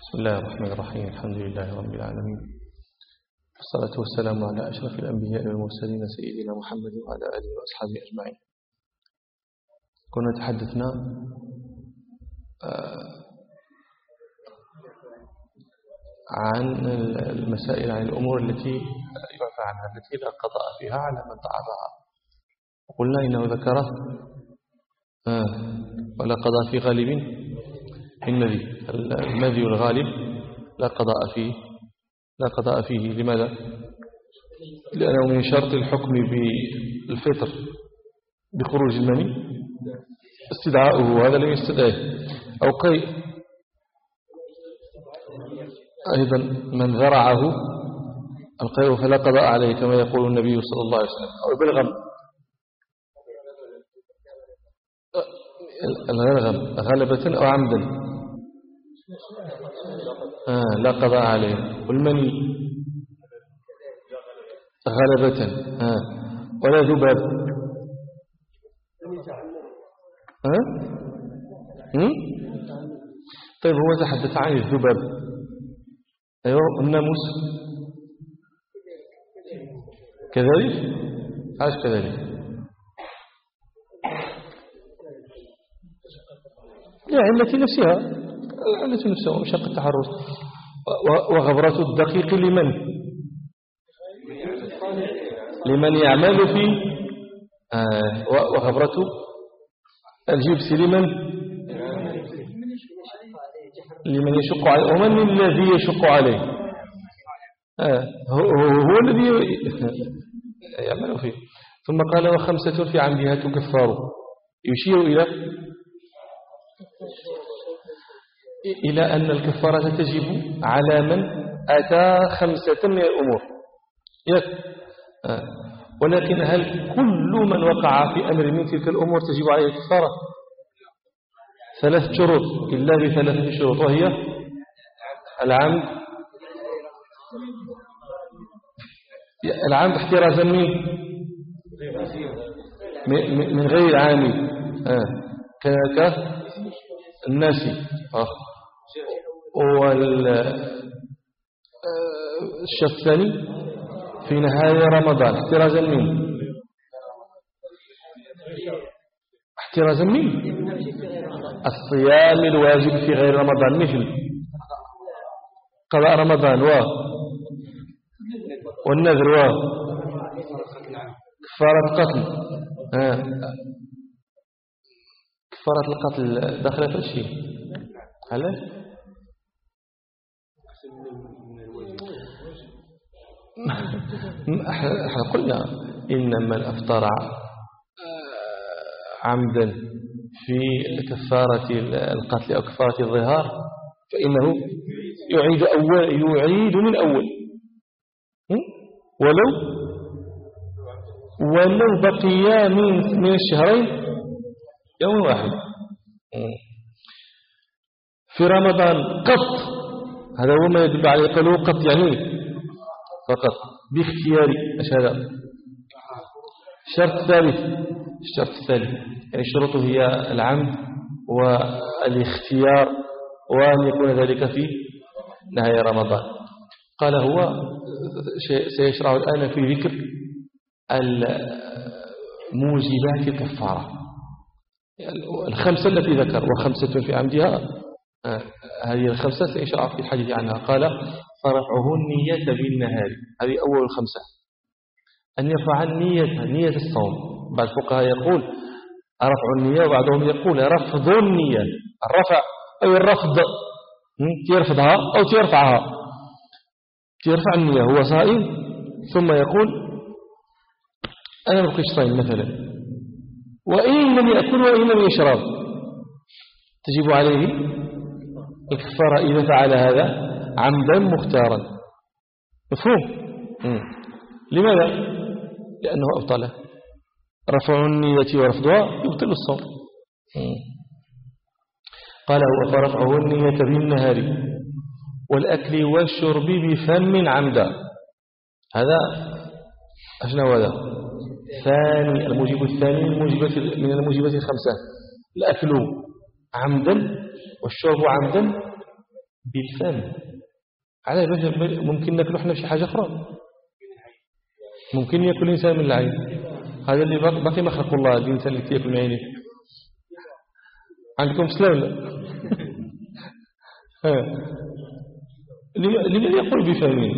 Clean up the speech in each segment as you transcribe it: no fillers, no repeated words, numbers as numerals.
بسم الله الرحمن الرحيم. الحمد لله رب العالمين، والصلاة والسلام على أشرف الأنبياء والمرسلين سيدنا محمد وعلى آله وأصحابه أجمعين. كنا تحدثنا عن المسائل، عن الأمور التي يعفى عنها، التي لا قضاء فيها على من تعاطاها. وقلنا إنه ذكره ولا قضاء في غالب المذي الغالب لا قضاء فيه. لماذا؟ لأنه من شرط الحكم بالفطر بخروج المني استدعاؤه، وهذا لم يستدعيه. أو قيء أيضا من ذرعه القيء فلا قضاء عليه كما يقول النبي صلى الله عليه وسلم. أو بالغم، الغلغم غلبة أو عمدا لا قضاء عليه. والمني غلبة ولا ذباب. طيب، هو تحدث عن الذباب. أيوة، الناموس كذلك. عاش كذلك لعلة نفسها، ومشق التحرز. وغبرة الدقيق لمن يعمل في وغبرة الجبس لمن يشق عليه. ومن الذي يشق عليه؟ هو الذي يعمل فيه. ثم قال: وخمسة في عمدها تكفار. يشير إلى أن الكفارة تجب على من أتى 5 من الأمور. ولكن هل كل من وقع في أمر من تلك الأمور تجب عليه الكفارة؟ 3 شروط، إلا ب3 شروط، وهي العمد احترازا من غير العامل الناسي. والشرط الثاني في نهاية رمضان احترازا من الصيام الواجب في غير رمضان، مثل قضاء رمضان والنذر كفارة القتل. كفارة القتل داخلة في الشيء. هل احنا قلنا إن من أفطر عمدا في كفارة القتل أو كفارة الظهار فإنه يعيد من أول، ولو بقي من الشهرين يوم واحد. في رمضان قط، هذا هو ما يدل عليه قالوا قط، يعني فقط باختياري. هذا الشرط الثالث، يعني شروطه هي العمد والاختيار، وأن يكون ذلك في نهاية رمضان. قال هو سيشرع الآن في ذكر موجبات الكفارة 5 التي ذكر، و5 في عمدها. هذه 5 سيشرع في الحديث عنها. قال: فرفعه النية بالنهار، هذه أول 5. أن يرفع نية الصوم. بعض الفقهاء يقول رفع النية، وبعضهم يقول رفض النية. الرفع أو الرفض، ترفضها أو ترفعها. ترفع النية هو صائم، ثم يقول أنا بقيش صائم مثلا، وإن لم يأكل وإن لم يشرب تجب عليه الكفارة إذا فعل هذا عمدا مختارا. مفهوم؟ لماذا؟ لأنه أبطله. رفع النية ورفضها يبطل الصوم. قال: فرفعه النية بالنهار والأكل والشرب بفم عمدا. هذا أشنو هذا؟ الموجب الثاني من الموجبات 5: الأكل عمدا والشرب عمدا بالفم. على ممكن ناكل احنا شي حاجة أخرى، ممكن يأكل الإنسان من العين. هذا اللي باقي ما خلق الله الإنسان اللي يأكل من عينه. عندكم سلام لا؟ لماذا يقول بفمه؟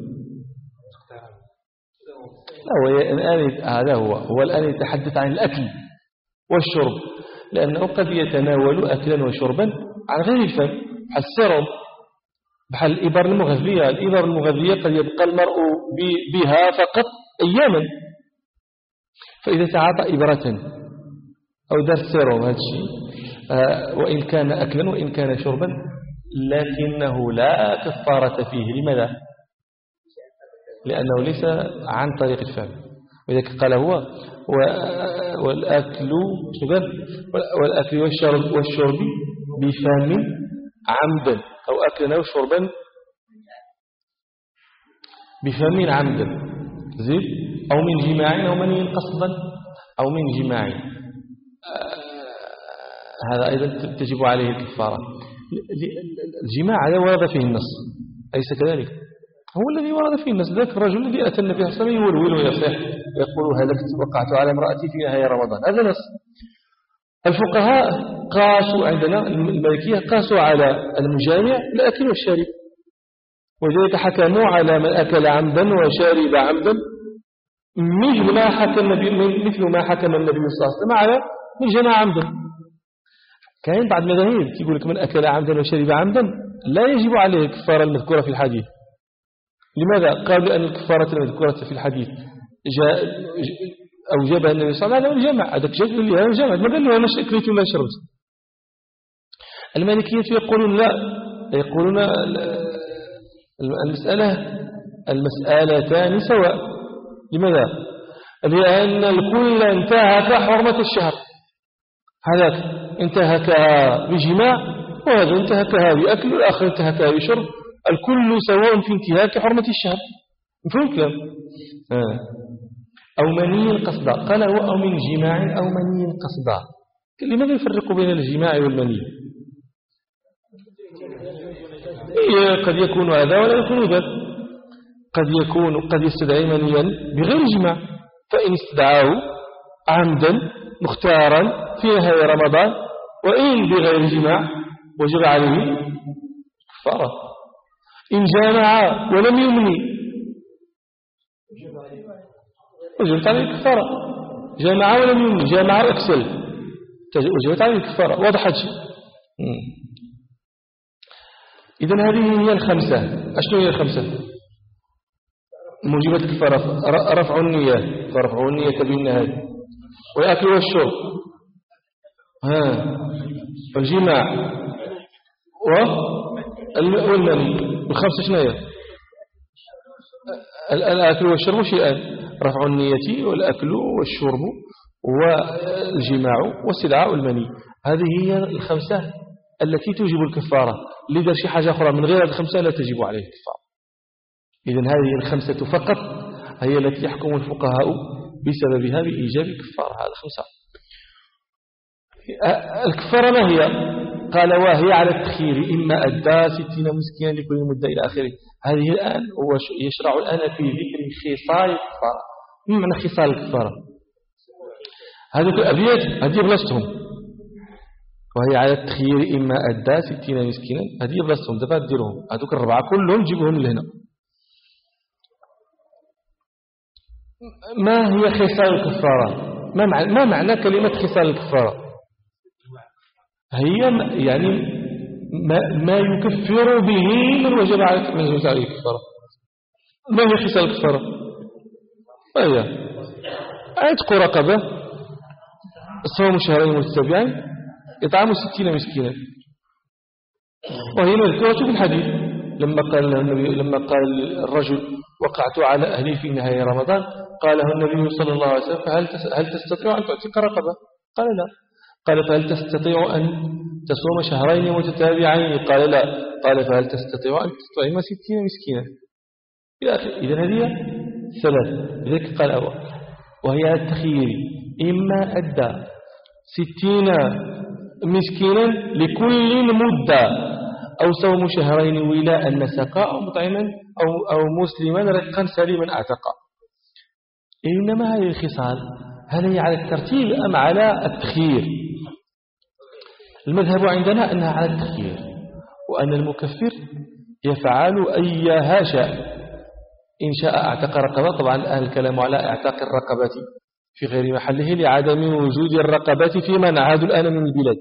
لا، هو الآن هذا هو الآن يتحدث عن الأكل والشرب، لأنه قد يتناول أكلا وشربا عن غير الفم، بحال السيروم، بحال الإبر المغذية. الإبر المغذية قد يبقى المرء بها فقط أياما، فإذا تعاطى إبرة أو دار سيروم هذا الشيء وإن كان أكلا وإن كان شربا لكنه لا كفارة فيه. لماذا؟ لأنه ليس عن طريق الفم. ولذلك قال هو والأكل والشرب بفم عمدا، أو أكلا أو شربا بفم عمدا، زيد، أو من جماع أو مني قصدا أو من جماع، هذا أيضا تجب عليه الكفارة. الجماع هذا ورد فيه النص، أليس كذلك؟ هو الذي ورد فيه النص. ذاك الرجل الذي أتى النبي صلى الله عليه وسلم يولول ويصيح يقول هلكت وقعت على امرأتي في نهاية رمضان، هذا نص. الفقهاء قاسوا عندنا المالكية قاسوا على المجامع الأكل والشرب، وذلك حكموا على من أكل عمدا وشارب عمدا مثل ما حكم النبي صلى الله عليه وسلم على من جمع عمدا. كاين بعض المذاهب يقول لك من أكل عمدا وشرب عمدا لا يجب عليه الكفارة المذكورة في الحديث. لماذا؟ قالوا أن الكفارة المذكورة في الحديث أوجبها النبي صلى الله عليه وسلم الجمع، هذاك جاء اللي هو الجمع، ما قال له أنا أكلت ولا شربت. المالكية يقولون لا، يقولون المسألتان سواء. لماذا؟ لأن الكل انتهك حرمة الشهر، هذاك انتهكها بجماع وهذا انتهكها بأكل والآخر انتهكها بشرب، الكل سواء في انتهاك حرمة الشهر. مفهوم الكلام؟ أو مني قصدا، قال هو أو من جماع أو مني قصدا. لماذا يفرق بين الجماع والمني؟ قد يكون هذا ولا يكون ذاك، قد يستدعي منيا بغير جماع، فإن استدعاه عمدا مختارا في نهاية رمضان وإن بغير جماع وجب عليه كفارة. إن جامع ولم يمني وجبت عليه الكفارة، جامع ولم يمني، جامع أكسل وجبت عليه الكفارة. واضح هذا الشيء؟ إذن هذه هي الخمسة. أشنو هي الخمسة؟ موجبات الكفارة: رفع النية، فرفع النية بالنهاية، والأكل والشرب، والجماع، والمني. الخمسة شنو هي؟ الأكل والشرب شيئان: رفع النية والأكل والشرب والجماع واستدعاء المني. هذه هي الخمسة التي توجب الكفارة. لذا شي حاجة أخرى من غير الخمسة لا تجب عليه الكفارة. إذن هذه الخمسة فقط هي التي يحكم الفقهاء بسببها بإيجاب الكفارة. هذا خمسة. الكفارة ما هي؟ قال وهي على التخيير، إما أدى 60 مسكينا لكل مدة إلى آخره. هذه الآن هو يشرع الآن في ذكر خصال الكفارة. ما معنى خصال الكفارة؟ هذه الأبيات هذه بلاصتهم، وهي على التخيير إما أدى 60 مسكينا، هذه بلاصتهم. دابا ديروهم هذوك الربعة كلهم جيبوهم لهنا. ما هي خصال الكفارة؟ ما معنى كلمة خصال الكفارة؟ هي يعني ما يكفر به من وجب عليه الكفارة. ما هي خصال الكفارة؟ ما هي؟ عتق رقبة، صوم شهرين متتابعين، إطعام 60 مسكينا. وهي مذكورة في الحديث لما قال الرجل وقعت على أهلي في نهاية رمضان، قاله النبي صلى الله عليه وسلم: هل تستطيع أن تعتق رقبة؟ قال لا. قال: فهل تستطيع أن تصوم شهرين متتابعين؟ قال لا. قال: فهل تستطيع أن تطعم 60 مسكينا؟ إلى آخره. إذن هذه ثلاث. لذلك قال وهي على التخيير، إما أدى 60 مسكينا لكل مدة، أو صوم شهرين ولاء نسقا أو مطعما أو مسلما رقا سليما أعتقا. إنما هذه الخصال هل هي على الترتيب أم على التخيير؟ المذهب عندنا أنها على التخيير، وأن المكفر يفعل أيها شاء. إن شاء اعتق رقبة، طبعا الآن الكلام على اعتاق الرقبة في غير محله لعدم وجود الرقبة في من عادوا الآن من البلاد.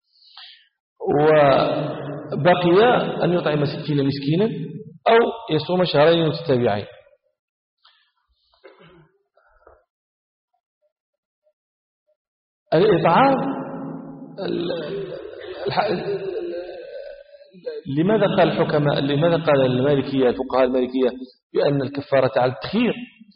وبقي أن يطعم 60 مسكينا أو يصوم شهرين متتابعين. الإطعام لماذا قال الحكماء، لماذا قال المالكية الفقهاء المالكية بأن الكفارة على التخيير؟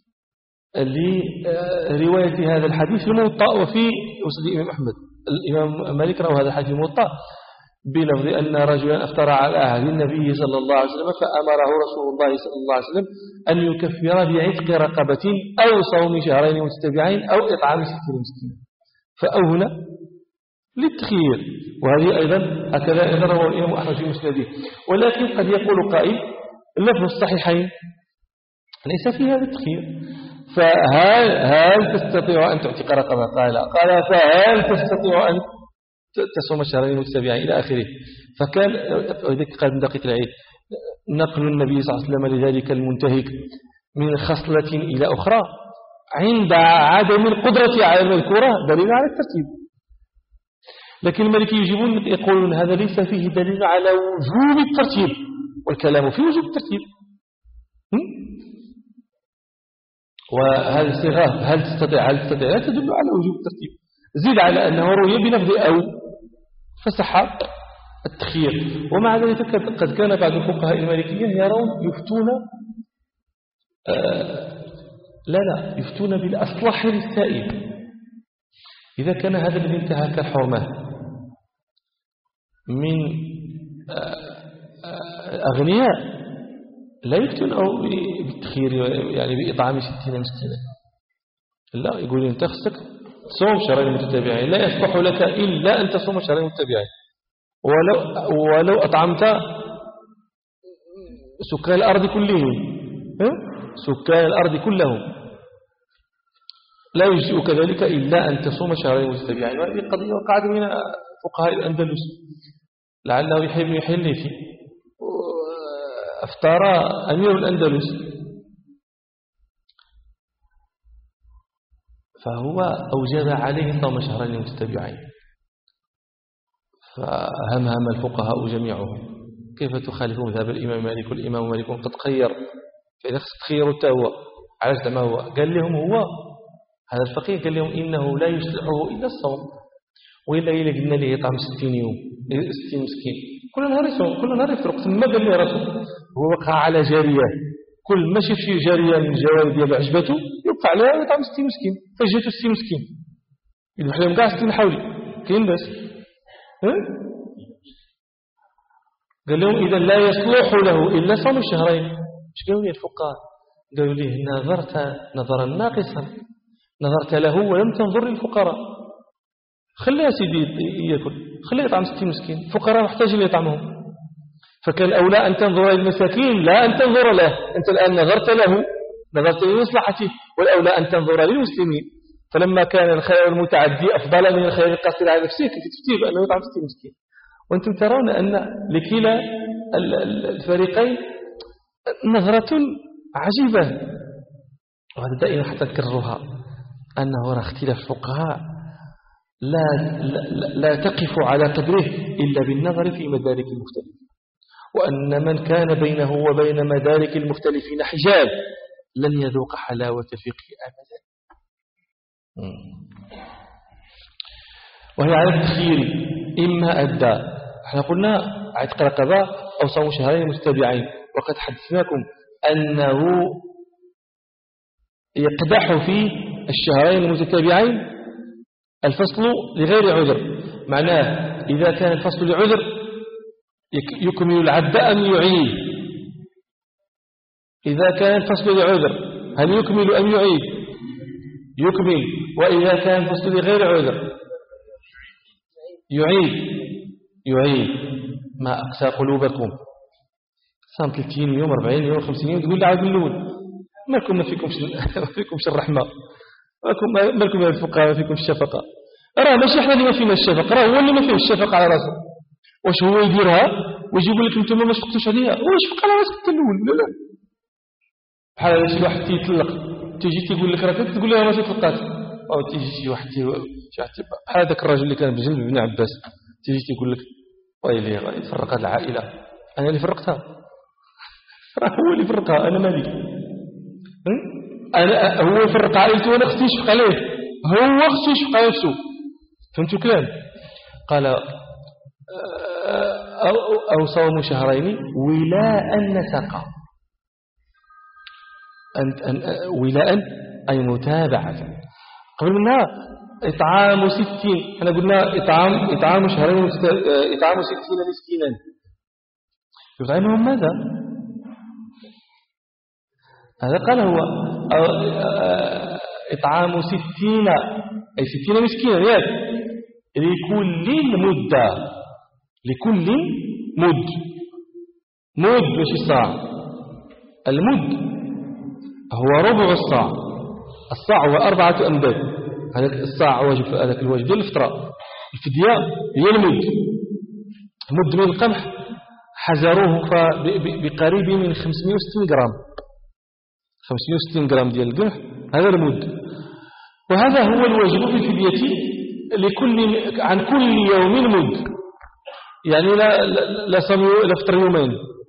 لرواية هذا الحديث في الموطأ وفي مسند الإمام أحمد. الإمام مالك روى هذا الحديث في الموطأ بلفظ أن رجلا أفطر على عهد النبي صلى الله عليه وسلم فأمره رسول الله صلى الله عليه وسلم أن يكفر بعتق رقبة أو صوم شهرين متتابعين أو إطعام 60 مسكينا، فأهنا للتخيير. وهذه أيضا هكذا رواه الإمام أحمد في مسنده. ولكن قد يقول قائل اللفظ الصحيحين ليس في هذا التخيير، فهل تستطيع أن تعتق رقبة؟ قال فهل تستطيع أن تصوم شهرين متتابعين إلى آخره. فكان وذلك قال من دقيق العيد نقل النبي صلى الله عليه وسلم لذلك المنتهك من خصلة إلى أخرى عند عدم القدرة على المذكورة دليل على الترتيب. لكن المالكي يجيبون يقولون هذا ليس فيه دليل على وجوب الترتيب، والكلام في وجوب الترتيب. وهذه الصيغة هل تستطيع لا تدل على وجوب الترتيب. زيد على أنه روي بلفظ أو فصح التخيير. ومع ذلك قد كان بعض الفقهاء المالكية يرون يفتون يفتون بالأصلح للسائل. إذا كان هذا الذي انتهك الحرمة من أغنياء لا يفتون أو بالتخيير يعني بإطعام 60 مسكينا، لا، يقول أنت خصك تصوم شهرين متتابعين، لا يصلح لك إلا أن تصوم شهرين متتابعين ولو أطعمت سكان الأرض كلهم، سكان الأرض كلهم لا يجزئك ذلك إلا أن تصوم شهرين متتابعين. وهذه قضية وقعت بين فقهاء الأندلس لعله يحب يحل فيه. أفطر أمير الأندلس فهو أوجب عليه صوم شهرين متتابعين، فهمهم الفقهاء جميعهم كيف تخالف مذهب الإمام مالك؟ والإمام مالك قد خير، فإذا تخير التهوى على ما هو قال لهم هو هذا الفقيه قال لهم إنه لا يصلحه إلا الصوم، وإلا إلا قلنا له يطعم 60 يوم 60 مسكين كل نهار يصوم كل نهار يفطر. ثم قال له رسول هو وقع على جارية، كل ما شاف شي جارية من الجواري ديال عجبته يوقع عليها ويطعم 60 مسكين، فجاته 60 مسكين يذبح لهم كاع 60 حولي. كاين باس قال لهم إذا لا يصلح له إلا صوم الشهرين. اش قالوا لي الفقهاء؟ قالوا لي نظرت نظرا ناقصا، نظرت له ولم تنظر للفقراء. خليه سيدي يأكل، خليه يطعم 60 مسكين، الفقراء محتاجين يطعمهم. فكان أولى أن تنظر للمساكين لا أن تنظر له. أنت الآن نظرت له، نظرت لمصلحته، والأولى أن تنظر للمسلمين. فلما كان الخير المتعدي أفضل من الخير القاصر على نفسه كنت تفتيه بأنه يطعم 60 مسكين. وأنتم ترون أن لكلا الفريقين نظرة عجيبة. وهذا دائما حتى تكررها أنه راه اختلاف الفقهاء لا تقف على قدره إلا بالنظر في مدارك المختلفين، وأن من كان بينه وبين مدارك المختلفين حجاب لن يذوق حلاوة الفقه أبدا. وهي على التخيير إما أدى، احنا قلنا عتق رقبة أو صوم شهرين متتابعين، وقد حدثناكم أنه يقدح في الشهرين المتتابعين الفصل لغير عذر. معناه إذا كان الفصل لعذر يكمل العد أم يعيد؟ إذا كان الفصل لعذر هل يكمل أم يعيد؟ يكمل. وإذا كان الفصل لغير عذر يعيد. ما أقسى قلوبكم صام 30 يوم 40 يوم 50 يوم تقول لي عاد من الأول ما فيكمش الرحمة ما لكم الفقراء ما فيكم الشفقة راه ماشي احنا اللي ما فينا الشفقة راه هو اللي ما فيه الشفقة على راسه واش هو يديرها ويجي يقول لك انتم ما شفقتوش عليها هو شفق على راسك حتى الأول لا بحال شي واحد تيطلق تيجي تيقول لك راك تقول لها ما طلقات او تيجي شي واحد بحال هذاك الراجل اللي كان بجنب ابن عباس تيجي تيقول لك ويلي غادي تفرق هذه العائلة انا اللي فرقتها راه هو اللي فرقها انا مالي هو فرق عائلته وانا خصني نشفق عليه هو خصو يشفق على نفسه فهمتوا الكلام قال أو صوم شهرين ولاء نسقا ولاء أي متابعة قبل منها إطعام 60 احنا قلنا إطعام شهرين إطعام 60 مسكينا يطعمهم ماذا هذا قال هو إطعام 60 أي 60 مسكينا ياك لكل مدة لكل مد ماشي صاع المد هو ربع الصاع الصاع هو 4 أمداد هذاك الصاع واجب هذاك الواجب ديال الفطرة الفدية هي المد مد من القمح حزروه بقريب من 560 جرام 560 جرام ديال القمح هذا المد وهذا هو الواجب في الفدية عن كل يوم مد يعني لا فطر يومين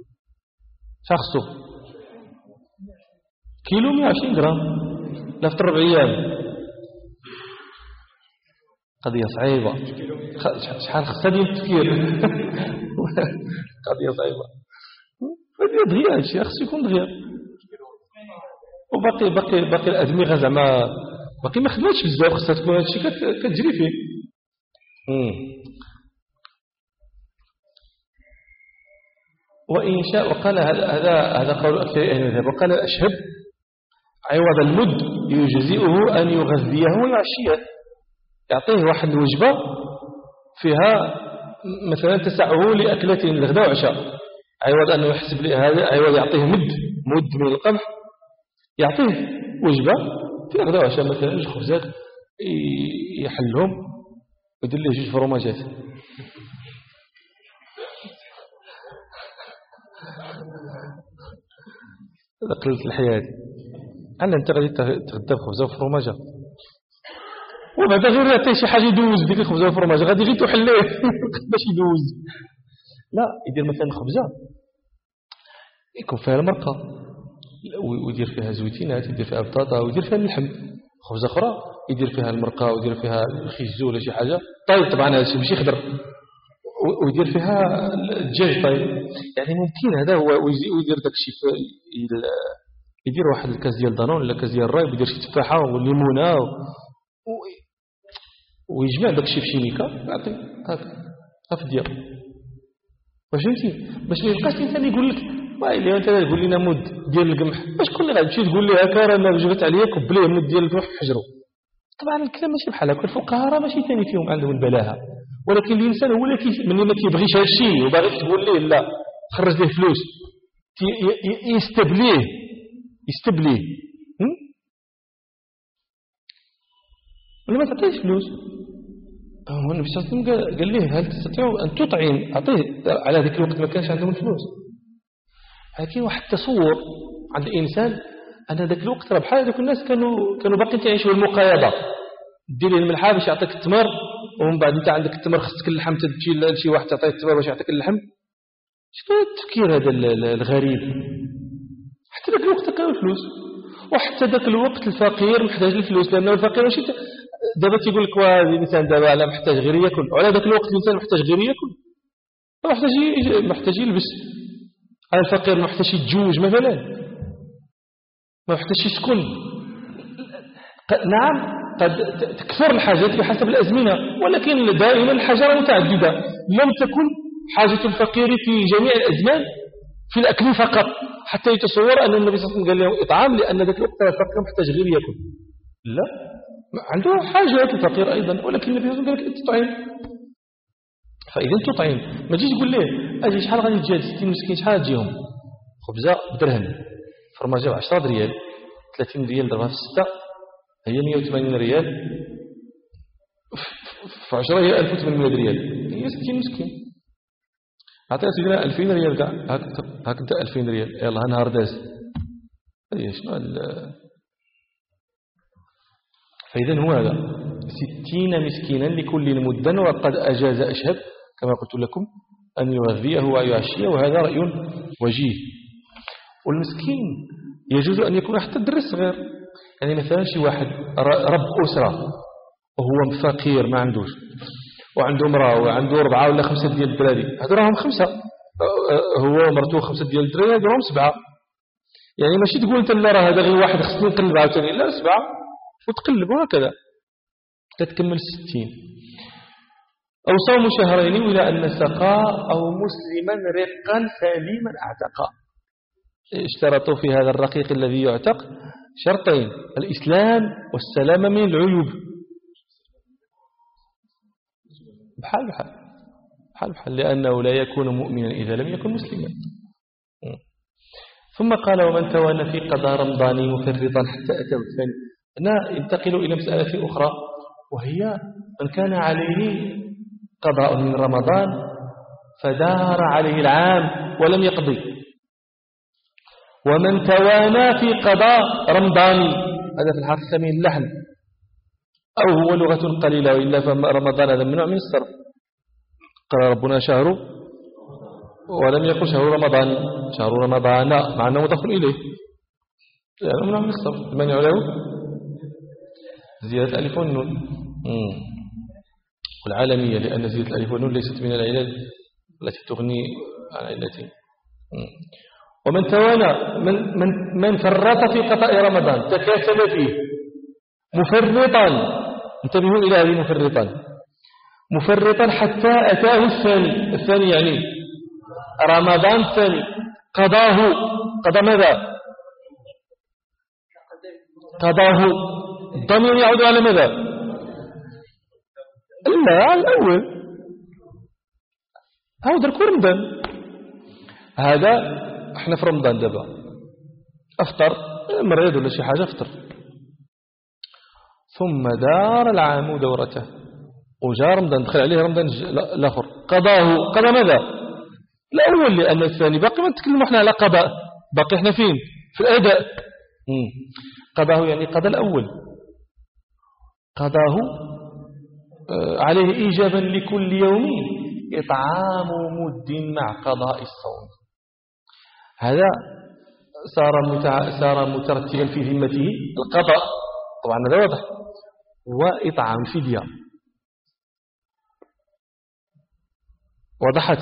شخصه كيلو 120 جرام لا فطر 4 أيام قضية صعيبة شحال خصها ديال التفكير قضية صعيبة قضية دغيا هادشي خصو يكون دغيا وباقي الأدمغة زعما باقي ما خدمتش بزاف خصها تكون هادشي كتجري فيه وإن شاء وقال هذا قول أكثر أهل المذهب وقال الأشهب عوض المد يجزئه أن يغذيه ويعشيه يعطيه واحد الوجبة فيها مثلا تسعه لأكلتين الغداء وعشاء عوض أنه يحسب لي هذا عوض يعطيه مد من القمح يعطيه وجبة في الغداء وعشاء مثلا 2 خبزات يحلهم ويدير له 2 فروماجات هذا قلة الحياة أنا أنت غادي تغدى بخبزة وفروماجة وبعد غير يعطيه شي حاجة يدوز ديك الخبزة وفروماجة غادي غير تحليه باش يدوز لا يدير مثلا خبزة يكون فيها المرقة ويدير فيها زويتينات يدير فيها بطاطا ويدير فيها اللحم خبزة أخرى يدير فيها المرقة ويدير فيها الخيزو ولا شي حاجة طيب طبعا هذا الشيء ماشي يخضر ويدير فيها الدجاج طيب يعني ممكن هذا هو ويدير داك الشيء يدير واحد الكاس ديال دانون ولا كاس ديال الراي ويدير شي تفاحه والليمونه ويجمع داك الشيء في شينيكا يعطي هاك ديال واش فهمتي باش ما يبقاش الانسان يقول لك وايلي انت تقول لنا مد ديال القمح باش كل غادي تمشي تقول لي هكا راه انا جبت عليا كب ليه مد ديال القمح في حجره طبعا الكلام ماشي بحال هكا الفقهاء راه ماشي ثاني فيهم عندهم البلاهه ولكن الانسان هو اللي ملي ما كيبغيش هذا الشيء وباغي تقول ليه لا خرج ليه فلوس يستبليه ولا ما تعطيش فلوس هو النبي صلى الله عليه وسلم قال ليه هل تستطيع أن تطعم أعطيه على ذلك الوقت ما كانش عندهم الفلوس لكن واحد تصور عند الإنسان أن ذاك الوقت راه بحال هذوك الناس كانوا باقيين تعيشوا المقايضة دير لهم الملحة باش يعطيك التمر ومن بعد أنت عندك التمر خصك اللحم تمشي لشي واحد تعطيه التمر باش يعطيك اللحم شنو التفكير هذا الغريب حتى ذاك الوقت كانوا الفلوس وحتى ذاك الوقت الفقير محتاج الفلوس لأنه الفقير ماشي دابا تيقول لك وهذا الإنسان دابا لا محتاج غير ياكل وعلى ذاك الوقت الإنسان محتاج غير ياكل محتاج يلبس على الفقير محتاج يتزوج مثلا ما محتاج يسكن نعم قد تكثر الحاجات بحسب الأزمنة ولكن دائما الحاجة متعددة لم تكن حاجة الفقير في جميع الأزمان في الأكل فقط حتى يتصور أن النبي صلى الله عليه وسلم قال له إطعام لأن ذاك الوقت الفقير محتاج غير يأكل لا عنده حاجة الفقير أيضا ولكن النبي صلى الله عليه وسلم قال لك تطعم فإذا تطعم ما تجيش تقول ليه أجي شحال غادي تجي 60 مسكين شحال تجيهم خبزة بدرهم فرماجة ب10 ريال 30 ريال ضربها في 6 هي 180 ريال في 10 هي 1800 ريال هي 60 مسكين عطيها سيدنا 2000 ريال كاع هاك انت 2000 ريال يلا نهار داز هي شنو فإذا هو هذا 60 مسكينا لكل مدا وقد أجاز أشهب كما قلت لكم أن يغذيه ويعشيه وهذا رأي وجيه. والمسكين يجوز أن يكون حتى الدري الصغير يعني مثلا شي واحد رب أسرة وهو فقير ما عندوش وعنده امرأة وعنده 4 ولا 5 ديال الدراري هذو راهم 5 هو ومرته 5 ديال الدراري هذو راهم 7 يعني ماشي تقول انت لا راه هذا غير واحد خصني نقلب عاوتاني لا 7 وتقلب وهكذا تتكمل 60. أو صوم شهرين ولا أن سقى أو مسلما رقا سليما اعتقى. اشترطوا في هذا الرقيق الذي يعتق شرطين الإسلام والسلام من العيوب بحال لأنه لا يكون مؤمنا إذا لم يكن مسلما. ثم قال ومن توانى في قضاء رمضان مفرطا حتى أتى الثاني. هنا ينتقل إلى مسألة أخرى وهي من كان عليه قضاء من رمضان فدار عليه العام ولم يقضي ومن توانى في قضاء رمضاني هذا في الحقيقة من اللحن أو هو لغة قليلة وإلا فرمضان هذا من نوع من الصرف قال ربنا شهر ولم يقل شهر رمضان شهر رمضان مع أنه مضاف إليه يعني من نوع من الصرف من يعلم زيادة الألف والنون والعالمية لأن زيادة الألف والنون ليست من العلل التي تغني عن علتين. ومن توانى من فرط في قضاء رمضان تكاسل فيه مفرطا انتبهوا إلى هذه مفرطا حتى أتاه الثاني يعني رمضان الثاني قضى ماذا قضاه الضمير يعود على ماذا لا على الأول هذا درك رمضان هذا احنا في رمضان دابا افطر مريض ولا شي حاجة افطر ثم دار العام دورته وجاء رمضان دخل عليه رمضان الآخر قضى ماذا الأول لأن الثاني باقي ما نتكلموا احنا على قضاء باقي احنا فين في الأداء قضاه يعني قضى الأول قضاه عليه إيجابا لكل يوم إطعام مد مع قضاء الصوم هذا صار مترتبا في ذمته القضاء طبعا هذا واضح وإطعام فدية وضحت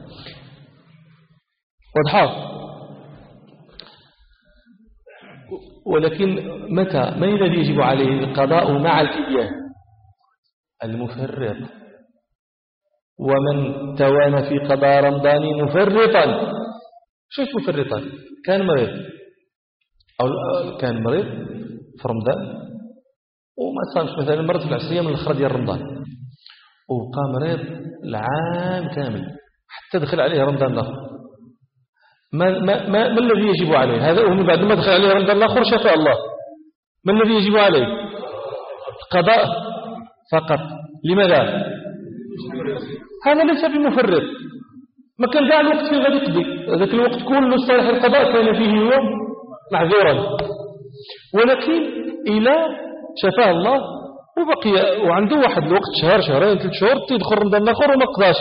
ولكن من الذي يجب عليه القضاء مع الفدية المفرط ومن توانى في قضاء رمضان مفرطا شوف مفرطا كان مريض في رمضان وما صامش مثلا مرض في العشرية من الأخرى ديال رمضان وبقى مريض العام كامل حتى دخل عليه رمضان الآخر ما الذي يجب عليه هذا ومن بعد ما دخل عليه رمضان الآخر شفاء الله ما الذي يجب عليه القضاء فقط لماذا هذا ليس بمفرط ما كان ذا الوقت فيه غادي يقضي ذاك الوقت كله صالح القضاء كان فيه يوم معذورا ولكن إلى شفاه الله وبقي وعنده واحد الوقت شهر شهرين 3 شهور تدخل رمضان الآخر وما قضاش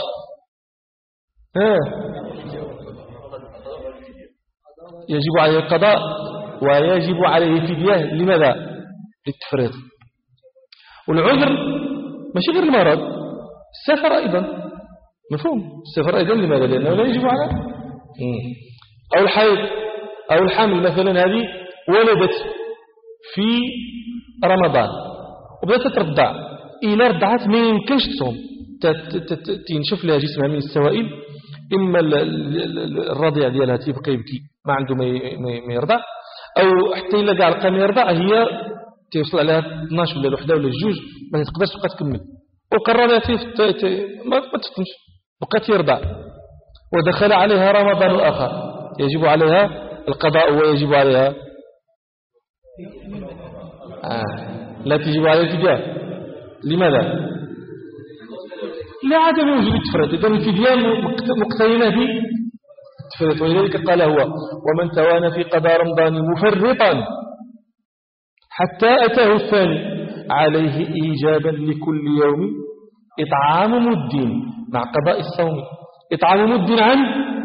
يجب عليه القضاء ويجب عليه فدية لماذا للتفريط والعذر ماشي غير المرض السفر أيضا مفهوم السفر أيضا لماذا لأنه لا يجب على أو الحيض أو الحمل مثلا هذه ولدت في رمضان وبدأت ترضع إلى رضعت ما يمكنش تصوم تنشف لها جسمها من السوائل إما الرضيع ديالها تيبقى يبكي ما عنده ما يرضع أو حتى إلا قاع لقى ما يرضع هي توصل عليها 12 ولا 1 ولا 2 ما تقدرش تبقى تكمل وقررت ما تفهمش بقت يرضع ودخل عليها رمضان آخر، يجب عليها القضاء ويجب عليها لا تجب عليها الفدية. لماذا؟ لعدم وجود التفريط. إذن الفدية مقترنة بالتفريط، ولذلك قال هو: ومن توانى في قضاء رمضان مفرطا حتى أتاه الثاني عليه إيجابا لكل يوم إطعام مد مع قضاء الصوم، إطعام مد عن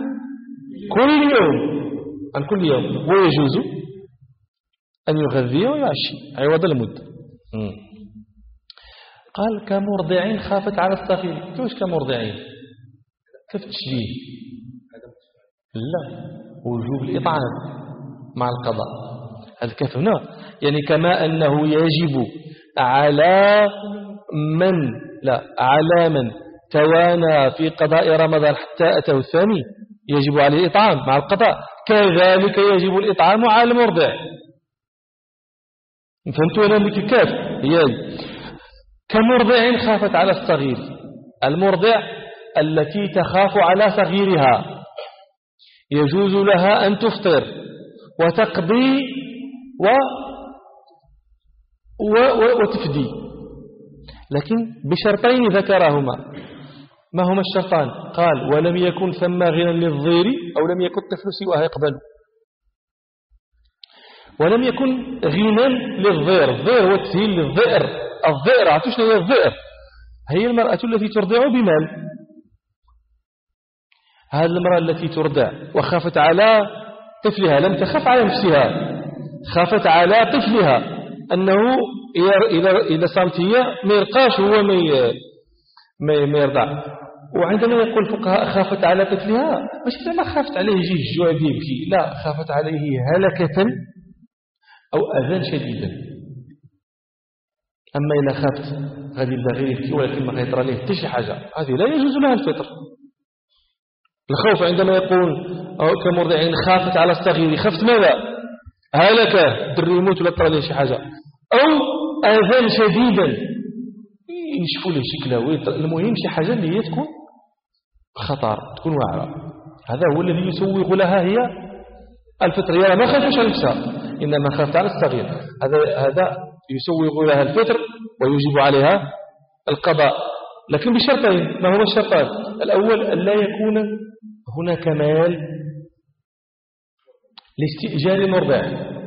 كل يوم، ويجوز أن يغذي ويعشي عوض المد. قال: كمرضع خافت على الصغير. كيفاش كمرضعين؟ كيف تشبيه؟ لا، وجوب الإطعام مع القضاء. هذا كيف هنا؟ يعني كما أنه يجب على من توانى في قضاء رمضان حتى أتاه الثاني يجب عليه الإطعام مع القضاء، كذلك يجب الإطعام على المرضع. فهمتوا أنا بكيف؟ كمرضع خافت على الصغير، المرضع التي تخاف على صغيرها يجوز لها أن تفطر وتقضي وتفدي، لكن بشرطين ذكرهما. ما هما الشرطان؟ قال: ولم يكن ثم غنى للضير، أو لم يكن الطفل سواها يقبل. ولم يكن غنى للضير، الضير هو تسهيل للضئر. الضئر عرفتوا هي الضئر؟ هي المرأة التي ترضع بمال. هذه المرأة التي ترضع وخافت على طفلها، لم تخف على نفسها، خافت على طفلها أنه إذا صامت هي ما يلقاش هو ما يرضع. وعندما يقول الفقهاء خافت على طفلها، مش ما خافت عليه يجي الجوع يبكي، لا، خافت عليه هلكة أو أذى شديدا. أما إذا خافت غادي يبدا غير يبكي ولكن ما غيطرى ليه حتى شي حاجة، هذه لا يجوز لها الفطر. الخوف عندما يقول كمرضعين خافت على الصغير، خافت ماذا؟ هلكة، الدري يموت ولا طرى ليه شي حاجة، أو أذى شديدا يشفوا له شكله. المهم شي حاجة اللي هي تكون خطر، تكون واعرة. هذا هو الذي يسوغ لها هي الفطر. هي ما خافش على نفسها، إنما خافت على الصغير، هذا يسوغ لها الفطر ويجب عليها القضاء، لكن بشرطين. ما هما الشرطان؟ الأول ألا يكون هناك مال لاستئجار المرضع،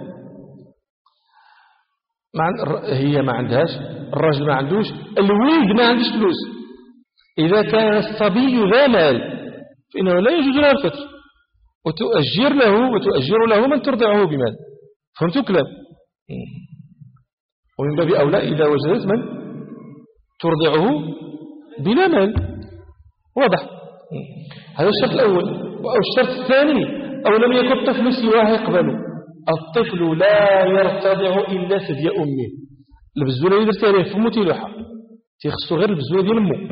هي ما عندهاش، الرجل ما عندوش، الولد ما عندوش فلوس. إذا كان الصبي ذا مال فإنه لا يجوز له الفطر، وتؤجر له من ترضعه بمال. فهمتوا كلام؟ ومن باب أولى إذا وجدت من ترضعه بلا مال. واضح؟ هذا الشرط الأول. والشرط الثاني: أو لم يكن الطفل سواه يقبل. الطفل لا يرتضع إلا ثدي أمه. البزولة اللي درتها ليه فمو تيلوحها، تيخصو غير البزولة ديال أمه.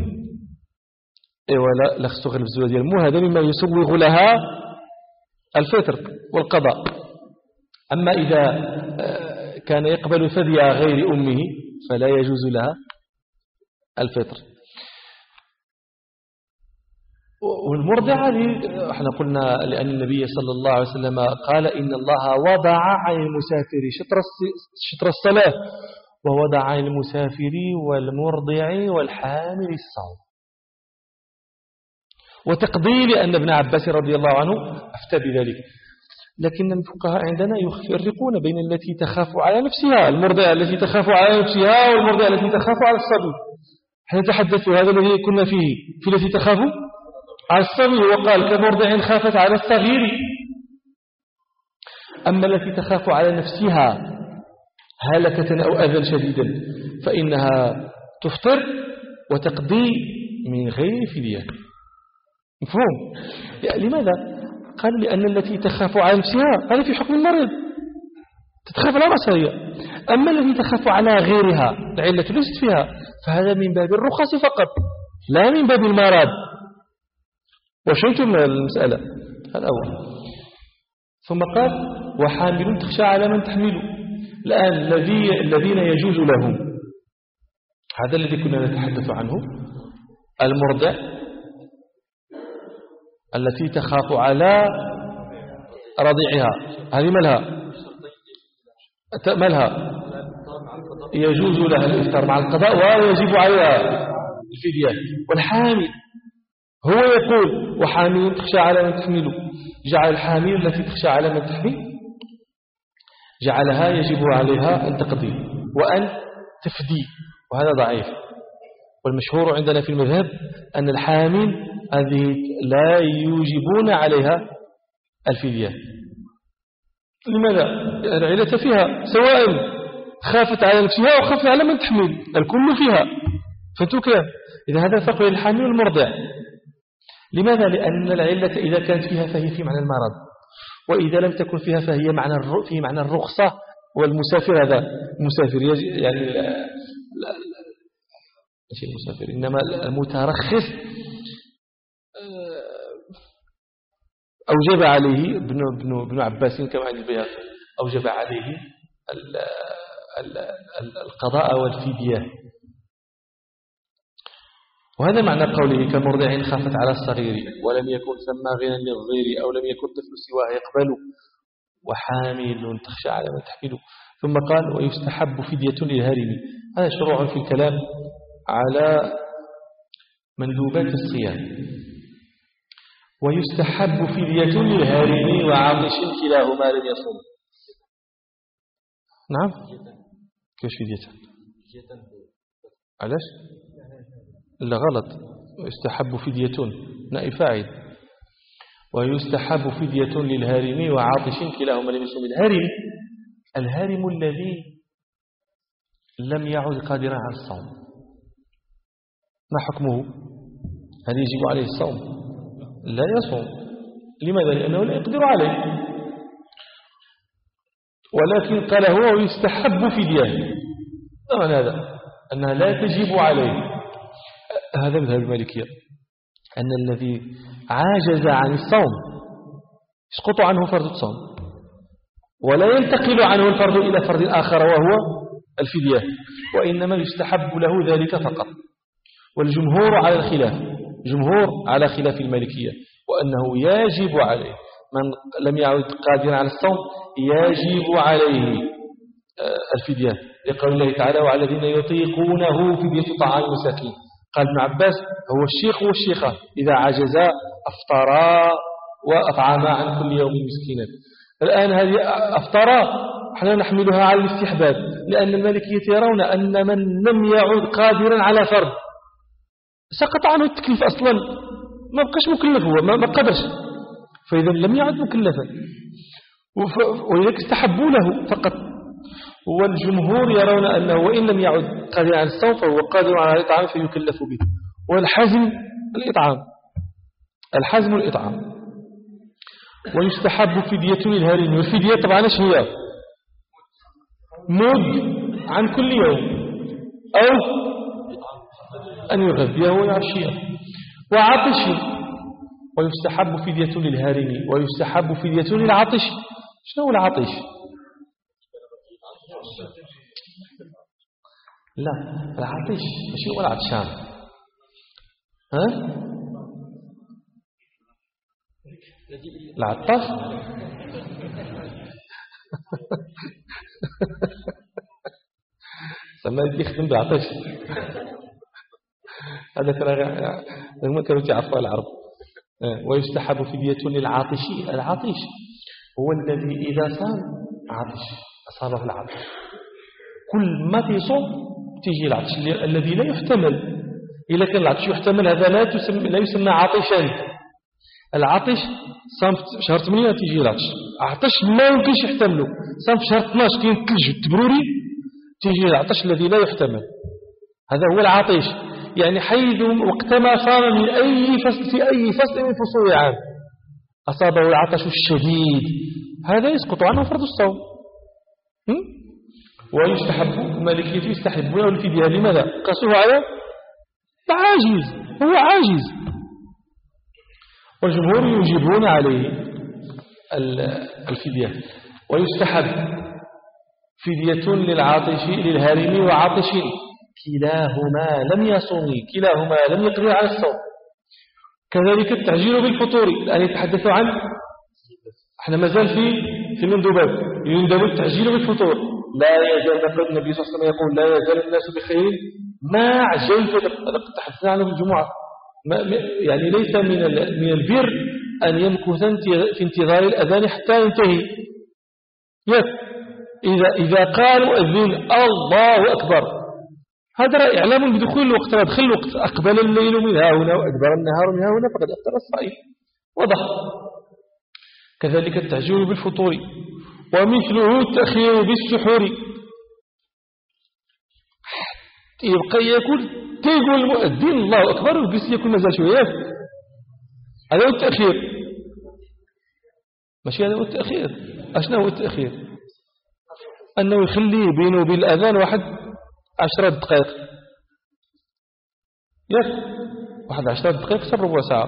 لا خصو غير البزولة ديال أمه. هذا مما يسوغ لها الفطر والقضاء. أما إذا كان يقبل ثدي غير أمه فلا يجوز لها الفطر. والمرضعة احنا قلنا لأن النبي صلى الله عليه وسلم قال: إن الله وضع عن المسافر شطر الصلاة، ووضع عن المسافر والمرضع والحامل الصوم. وتقضي لأن ابن عباس رضي الله عنه أفتى بذلك. لكن الفقهاء عندنا يفرقون بين التي تخاف على نفسها، المرضعة التي تخاف على نفسها، والمرضعة التي تخاف على الصبي. احنا نتحدث هذا الذي كنا فيه في التي تخاف على الصبي، وقال: كمرضع خافت على الصغير. أما التي تخاف على نفسها هلكة أو أذى شديدا فإنها تفطر وتقضي من غير فدية. مفهوم؟ يعني لماذا؟ قال: لأن التي تخاف على نفسها هذا في حكم المريض، تتخاف على رأسها هي. أما التي تخاف على غيرها العلة ليست فيها، فهذا من باب الرخص فقط لا من باب المرض. وشنتم المسألة؟ هذا أول. ثم قال: وحامل تخشى على من تحمله. الآن الذين يجوز لهم، هذا الذي كنا نتحدث عنه، المرضع التي تخاف على رضيعها هذه مالها يجوز لها الإفطار مع القضاء ويجب عليها الفدية. والحامل هو يقول وحامل تخشى على من تحمله، جعل الحامل التي تخشى على من تحمل جعلها يجب عليها أن تقضي وأن تفدي، وهذا ضعيف. والمشهور عندنا في المذهب أن الحامل هذه لا يوجبون عليها الفدية. لماذا؟ العلة فيها سواء خافت على نفسها أو خافت على من تحمل، الكل فيها. فهمتوا كيف؟ إذا هذا فرق بين الحامل والمرضع. لماذا؟ لأن العلة إذا كانت فيها فهي في معنى المرض، وإذا لم تكن فيها فهي في معنى الرخصة. والمسافر هذا المسافر يعني مش المسافر إنما المترخص أوجب عليه ابن عباس كما عند البيهقي أوجب عليه القضاء والفدية. وهذا معنى قوله كمرضع خافت على الصغير ولم يكن ثم غنى للغير أو لم يكن طفل سواه يقبل وحامل تخشى على من تحمله. ثم قال ويستحب فدية للهارم. هذا شروع في الكلام على مندوبات الصيام. ويستحب فدية للهارم وعطش كلاهما لم يصم. نعم كيف فدية؟ علاش؟ لا غلط. يستحب فدية نائب فاعل. ويستحب فدية للهارم وعاطش كلاهما لم يصم. الهارم الذي لم يعد قادرا على الصوم ما حكمه؟ هل يجب عليه الصوم؟ لا يصوم. لماذا؟ لأنه لا يقدر عليه. ولكن قال هو يستحب فدية. طبعا هذا أنها لا تجب عليه. هذا مذهب المالكية أن الذي عاجز عن الصوم يسقط عنه فرض الصوم ولا ينتقل عنه الفرض إلى فرض آخر وهو الفدية، وإنما يستحب له ذلك فقط. والجمهور على الخلاف، جمهور على خلاف المالكية، وأنه يجب عليه من لم يعد قادرا على الصوم يجب عليه الفدية، لقول الله تعالى وعلى الذين يطيقونه فدية طعام مساكين. قال ابن عباس هو الشيخ والشيخة إذا عجزا أفطرا وأطعما عن كل يوم مسكينا. الآن هذه أفطرا احنا نحملها على الاستحباب، لأن المالكية يرون أن من لم يعد قادرا على فرض سقط عنه التكليف أصلا، ما بقاش مكلف، هو ما قدرش، فإذا لم يعد مكلفا ولذلك استحبوا له فقط. والجمهور يرون أنه وإن لم يعد قادرا على الصوم فهو قادر على الإطعام فيكلف به. والحزم الإطعام، الحزم الإطعام. ويستحب فدية للهارم. والفدية طبعا ايش هي؟ مد عن كل يوم أو أن يغذيه ويعشيه. وعطش. ويستحب فدية للهارم ويستحب فدية للعطش. شنو العطش؟ لا العطش ماشي هو العطشان، ها العطاش سما يخدم بالعطش. هذا ما كانوا يعرفوا العرب. ويستحب فدية للعاطش. العاطش هو الذي إذا صام عطش أصابه العطش، كل ما تصوم تيجي العطش الذي لا يحتمل. إذا كان العطش يحتمل هذا لا يسمى عطشا. العطش صام في شهر 8 تيجي العطش، عطش ما يمكنش يحتمله. صام في شهر 12 كاين الثلج التبروري تيجي العطش الذي لا يحتمل، هذا هو العطش. يعني حيث وقتما صام من أي فصل في أي فصل من فصول العام أصابه العطش الشديد هذا يسقط عنه فرض الصوم. ويستحب المالكية يستحبونه الفدية. لماذا؟ قاسوه على عاجز، هو عاجز. والجمهور يوجبون عليه الفدية. ويستحب فدية للعاطش للهارم وعاطش كلاهما لم يصوم، كلاهما لم يقدر على الصوم. كذلك التعجيل بالفطور، الآن يتحدث عن احنا مازال في مندوبات يندب التعجيل بالفطور. لا يزال النبي صلى الله عليه وسلم يقول لا يزال الناس بخير ما عجلت. لقد تحدثنا عنه في الجمعة. يعني ليس من البر أن يمكث في انتظار الأذان حتى ينتهي. إذا قال مؤذن الله أكبر هذا إعلام بدخول الوقت. دخل الوقت، أقبل الليل من ها هنا وأدبر النهار من ها هنا، فقد أفطر الصائم. واضح. كذلك التعجيل بالفطور، ومثله التأخير بالسحور. يبقى يقول تيقول المؤذن الله أكبر وبس يكون مازال شوية. هذا هو التأخير. ماشي هذا هو التأخير. أشنا هو التأخير؟ أنه يخلي بينه وبين الأذان 10 دقائق. واحد 10 دقائق صار ربع ساعة.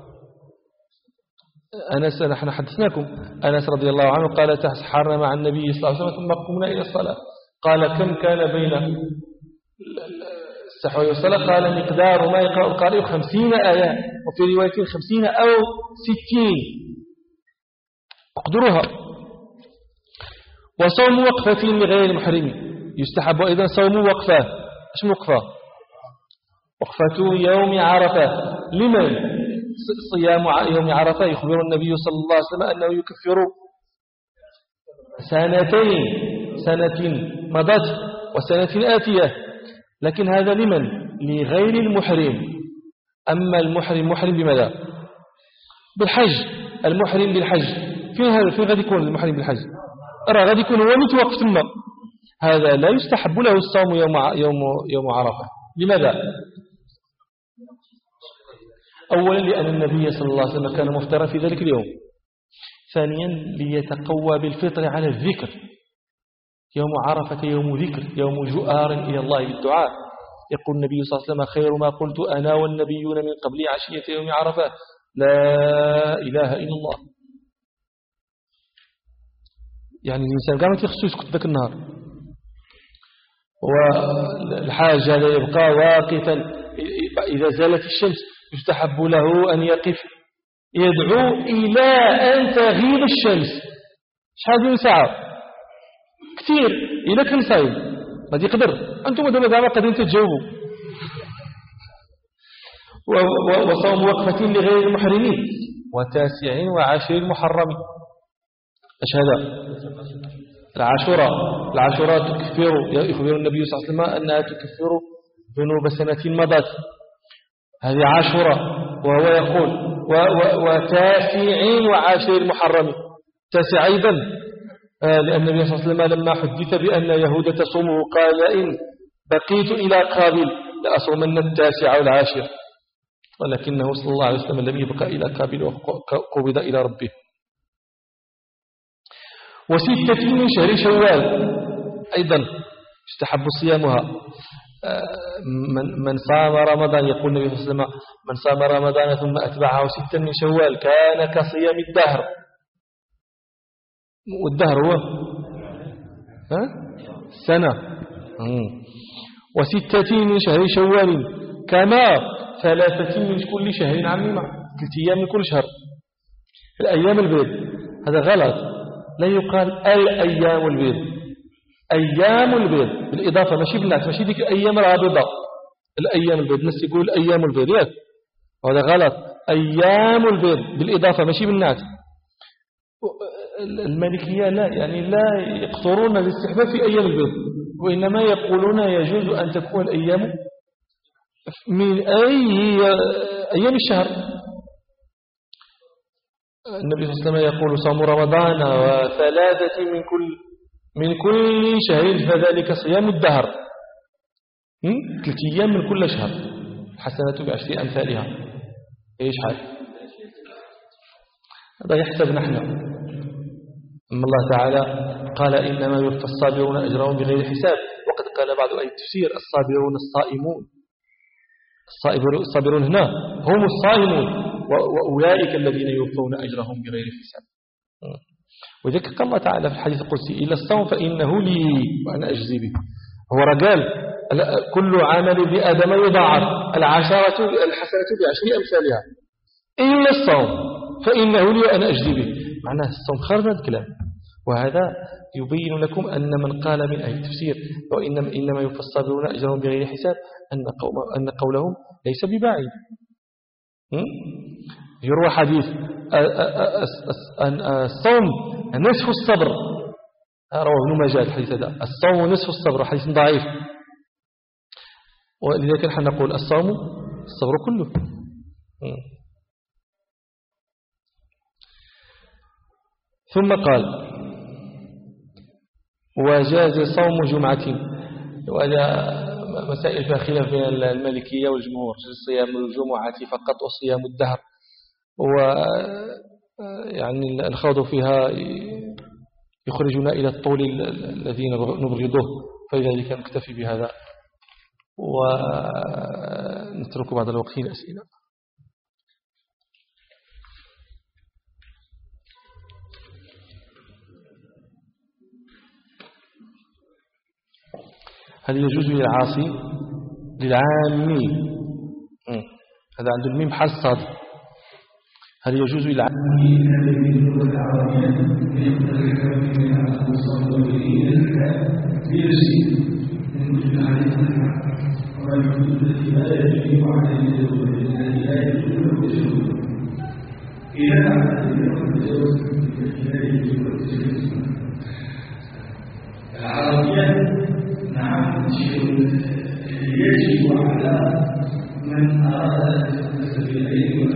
نحن حدثناكم أنس رضي الله عنه قال تسحرنا مع النبي صلى الله عليه وسلم ثم قمنا إلى الصلاة. قال كم كان بين السحور والصلاة؟ قال مقدار ما يقرأ القارئ 50 آية، وفي رواية 50 أو 60 اقدروها. وصوم وقفة لغير المحرم يستحب أيضا صوم وقفة. ايش وقفة؟ وقفة يوم عرفة. لمن؟ صيام يوم عرفة يخبر النبي صلى الله عليه وسلم أنه يكفر سنة مضت وسنة آتية. لكن هذا لمن؟ لغير المحرم. أما المحرم محرم بماذا؟ بالحج. المحرم بالحج فين غادي يكون المحرم بالحج؟ راه غادي يكون هو متوقف ثم. هذا لا يستحب له الصوم يوم عرفة. لماذا؟ أولا لأن النبي صلى الله عليه وسلم كان مفطرا في ذلك اليوم. ثانيا ليتقوى بالفطر على الذكر. يوم عرفة يوم ذكر، يوم جؤار إلى الله بالدعاء. يقول النبي صلى الله عليه وسلم خير ما قلت أنا والنبيون من قبل عشية يوم عرفة لا إله إلا الله. يعني الإنسان قام يخصو يسكت ذاك النهار، والحاجة لا يبقى واقفا. إذا زالت الشمس يستحب له أن يقف يدعو إلى أن تغيب الشمس. شحال من ساعة؟ كثير. إلى كم ساعة ما يقدر. أنتم دابا زعما قادرين تتجاوبوا. وصوم وقفة لغير المحرمين، و9 و10 المحرم. ايش هذا؟ العاشوراء تكفر. يخبر النبي صلى الله عليه وسلم أنها تكفر ذنوب سنة مضت. هذه عاشوراء. وهو يقول و9 و10 المحرم. 9 أيضا لأن النبي صلى الله عليه وسلم لما حدث بأن يهود تصومه قال إن بقيت إلى قابل لأصومن 9 و10. ولكنه صلى الله عليه وسلم لم يبقى إلى قابل وقبض إلى ربه. و6 من شهر شوال أيضا يستحب صيامها. من صام رمضان يقول النبي صلى الله عليه وسلم من صام رمضان ثم أتبعه 6 من شوال كان كصيام الدهر. والدهر هو سنة. و6 من شهر شوال كما 3 من كل شهر عميمة. 3 أيام من كل شهر. الأيام البيض هذا غلط. لا يقال الأيام البيض. أيام البيض بالإضافة ماشي بالنعت، ماشي ديك الأيام الرابضة. الأيام البيض الناس يقول الأيام البيض هذا غلط. أيام البيض بالإضافة ماشي بالنعت. المالكية لا يقصرون الاستحباب في أيام البيض، وإنما يقولون يجوز أن تكون الأيام من أيام الشهر. النبي صلى الله عليه وسلم يقول صوم رمضان و3 من كل شهر فذلك صيام الدهر. 3 أيام من كل شهر. حسنة ب10 أمثالها. إيش حال هذا؟ يحسب نحن. أما الله تعالى قال إنما يوفى الصابرون أجرهم بغير حساب. وقد قال بعض أهل التفسير الصابرون الصائمون. الصابرون هنا هم الصائمون، وأولئك الذين يوفون أجرهم بغير حساب. وذلك قال الله تعالى في الحديث القدسي إلى الصوم فإنه لي وأنا أجزي به. هو رجال كل عمل بآدم يضاعف الحسنة ب10 أمثالها. إلا الصوم فإنه لي وأنا أجزي به. معناه الصوم خارج من الكلام. وهذا يبين لكم أن من قال من أهل التفسير إنما يوفى الصابرون أجرهم بغير حساب أن قولهم ليس ببعيد. يروى حديث الصوم نصف الصبر، رواه ابن ماجه الحديث هذا، الصوم نصف الصبر، حديث ضعيف. ولذلك نحن نقول الصوم الصبر كله. ثم قال وجاز صوم جمعة. وهذا مسائل فيها خلاف بين المالكية والجمهور، صيام الجمعة فقط وصيام الدهر، ويعني الخوض فيها يخرجنا إلى الطول الذي نبغضه، فلذلك نكتفي بهذا ونترك بعض الوقت للأسئلة. هل يجوز للعاصي للعامي، هذا عنده الميم حال الصاد، هل يجوز للعامي نعم يجب على من أراد سبيل العلم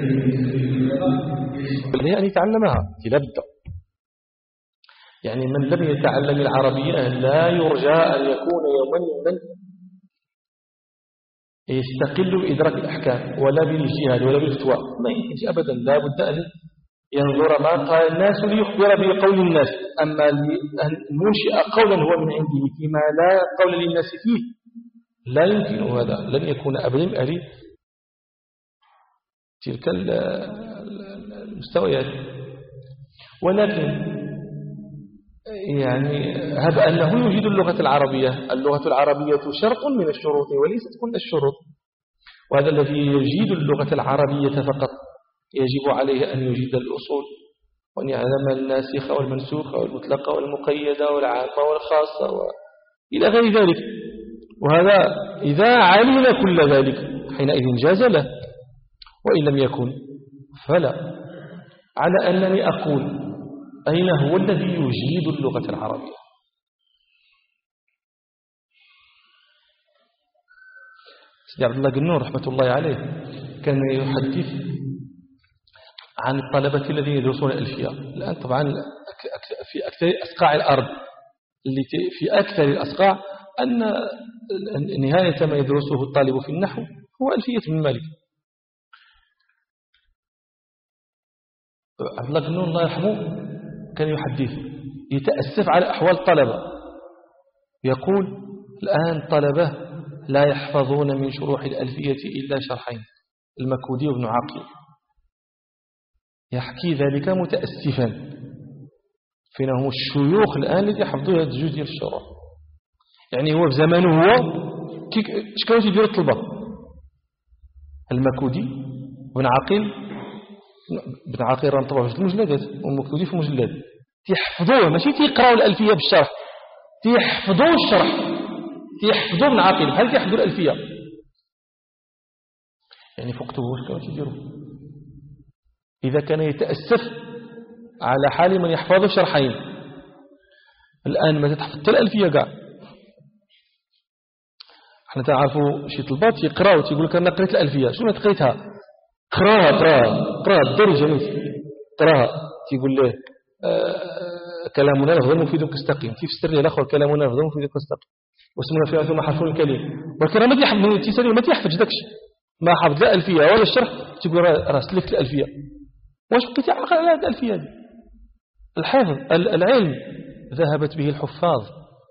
أن يتعلمها لا بد. يعني من لم يتعلم العربية لا يرجى أن يكون يوما يستقل بإدراك الأحكام ولا بالاجتهاد ولا بالفتوى، ما يمكنش أبدا. لا بد أن ينظر ما قال الناس ليخبر بقول الناس. أما أن ننشئ قولا هو من عنده فيما لا قول للناس فيه لا يمكن، هذا لن يكون أبدا أهل تلك المستويات. ولكن يعني هب أنه يوجد اللغة العربية، اللغة العربية شرط من الشروط وليست كل الشروط، وهذا الذي يجيد اللغة العربية فقط يجب عليه أن يجيد الأصول وأن يعلم الناسخة والمنسوخة والمطلقة والمقيدة والعامة والخاصة وإلى غير ذلك. وهذا إذا علم كل ذلك حينئذ جاز له، وإن لم يكن فلا. على أنني أقول أين هو الذي يجيد اللغة العربية؟ سيدي عبد الله قنور رحمة الله عليه كان يحدث عن الطلبة الذين يدرسون الألفية. الآن طبعا في أكثر أصقاع الأرض، اللي في أكثر الأصقاع أن نهاية ما يدرسه الطالب في النحو هو ألفية ابن مالك. عبد الله قنور الله يرحمه كان يحدث يتأسف على أحوال الطلبة، يقول الآن طلبة لا يحفظون من شروح الألفية إلا شرحين، المكودي وابن عقيل. يحكي ذلك متأسفا، فين هم الشيوخ الآن الذي يحفظوا هذا الجزء ديال الشروح؟ يعني هو في زمانه هو شكاو يدير الطلبة المكودي وابن عقيل. ابن عقيل راه طبعا في المجلدات والمكودي في المجلدات تيحفظوه، ماشي تيقراوا الألفية بالشرح، تيحفظوا الشرح، تيحفظوا ابن عقيل بحال تيحفظوا الألفية. يعني فوقته واش كانوا تيديروا؟ إذا كان يتأسف على حال من يحفظ شرحين، الآن ما تحفظ حتى الألفية كاع. احنا تعرفوا شي طلبات يقراوا تيقول لك انا قريت الألفية، شنو قريتها؟ قراها الدرجة مثل قراها، تيقول له كلامنا لفظ مفيد كاستقيم، تيفسر لي الاخر كلامنا لفظ مفيد كاستقيم واسمنا فيها ثم حرف الكلم. ولكن ما تيحفظ تيسالي ما تيحفظ داكشي، ما حفظ لا الألفية ولا الشرح، تيقول راه سلكت الألفية. واش بقيتي عاقل على هذه الألفية دي؟ الحفظ العلم ذهبت به الحفاظ،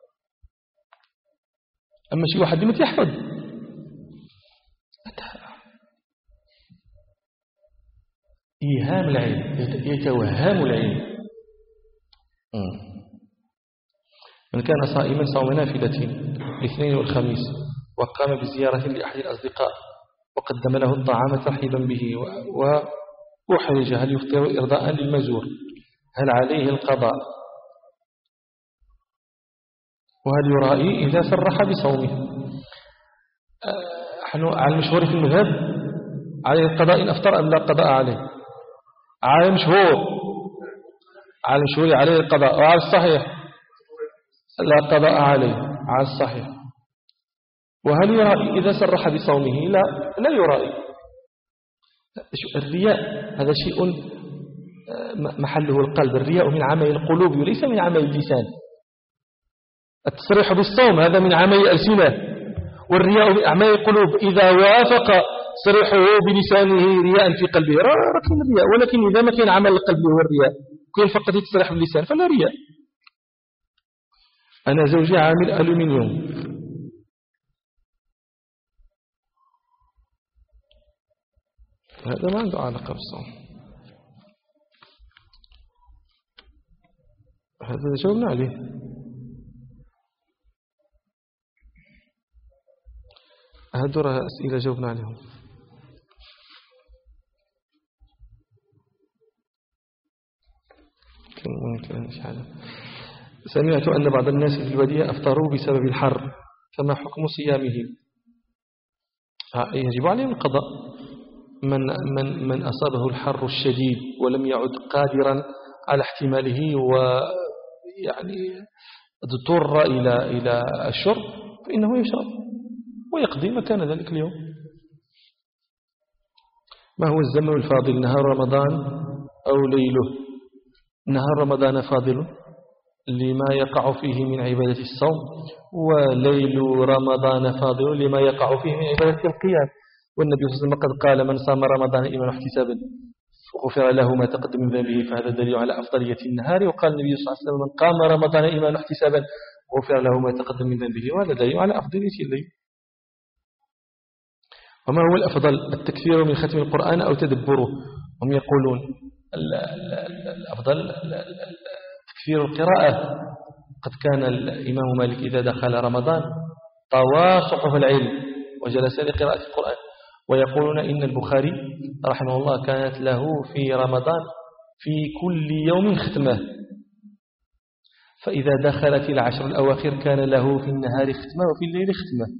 أما شي واحد ما تيحفظ إيهام العلم، يتوهم العلم. من كان صائما صوم نافلة الاثنين والخميس وقام بزيارة لأحد الأصدقاء وقدم له الطعام ترحيبا به وأحرج هل يفطر إرضاء للمزور، هل عليه القضاء، وهل يرائي إذا صرح بصومه. نحن على المشهور في المذهب عليه القضاء إن أفطر أم لا قضاء عليه. على المشهور عليه القضاء، وعلى الصحيح لا قضاء عليه على الصحيح. وهل يرائي إذا صرح بصومه؟ لا يرائي. الرياء هذا شيء محله القلب، الرياء من عمل القلوب وليس من عمل اللسان. التصريح بالصوم هذا من عمل الألسنة، والرياء من أعمال القلوب. إذا وافق صريحه بلسانه رياء في قلبه ركن الرياء، ولكن إذا ما كان عمل القلب هو الرياء كان فقط يتصريح باللسان فلا رياء. أنا زوجي عامل ألومنيوم، هذا ما عنده علاقة بالصوم، هذا جاوبنا عليه. هذول أسئلة جاوبنا عليهم. سمعت أن بعض الناس في الودية أفطروا بسبب الحر، فما حكم صيامهم؟ يجب عليهم القضاء. من أصابه الحر الشديد ولم يعد قادرا على احتماله ويعني اضطر إلى الشرب فإنه يشرب ويقضي مكان ذلك اليوم. ما هو الزمن الفاضل، نهار رمضان أو ليله؟ نهار رمضان فاضل لما يقع فيه من عبادة الصوم، وليل رمضان فاضل لما يقع فيه من عبادة القيام. والنبي صلى الله عليه وسلم قد قال: من صام رمضان إيمانا واحتسابا غفر له ما تقدم من ذنبه، فهذا دليل على أفضلية النهار. وقال النبي صلى الله عليه وسلم: من قام رمضان إيمانا واحتسابا غفر له ما تقدم من ذنبه، وهذا دليل على أفضلية الليل. وما هو الأفضل، التكثير من ختم القرآن أو تدبره؟ هم يقولون الأفضل تكثير القراءة. قد كان الإمام مالك إذا دخل رمضان طوى صحف العلم وجلس لقراءة القرآن. ويقولون إن البخاري رحمه الله كانت له في رمضان في كل يوم ختمة، فإذا دخلت العشر الأواخر كان له في النهار ختمة وفي الليل ختمة.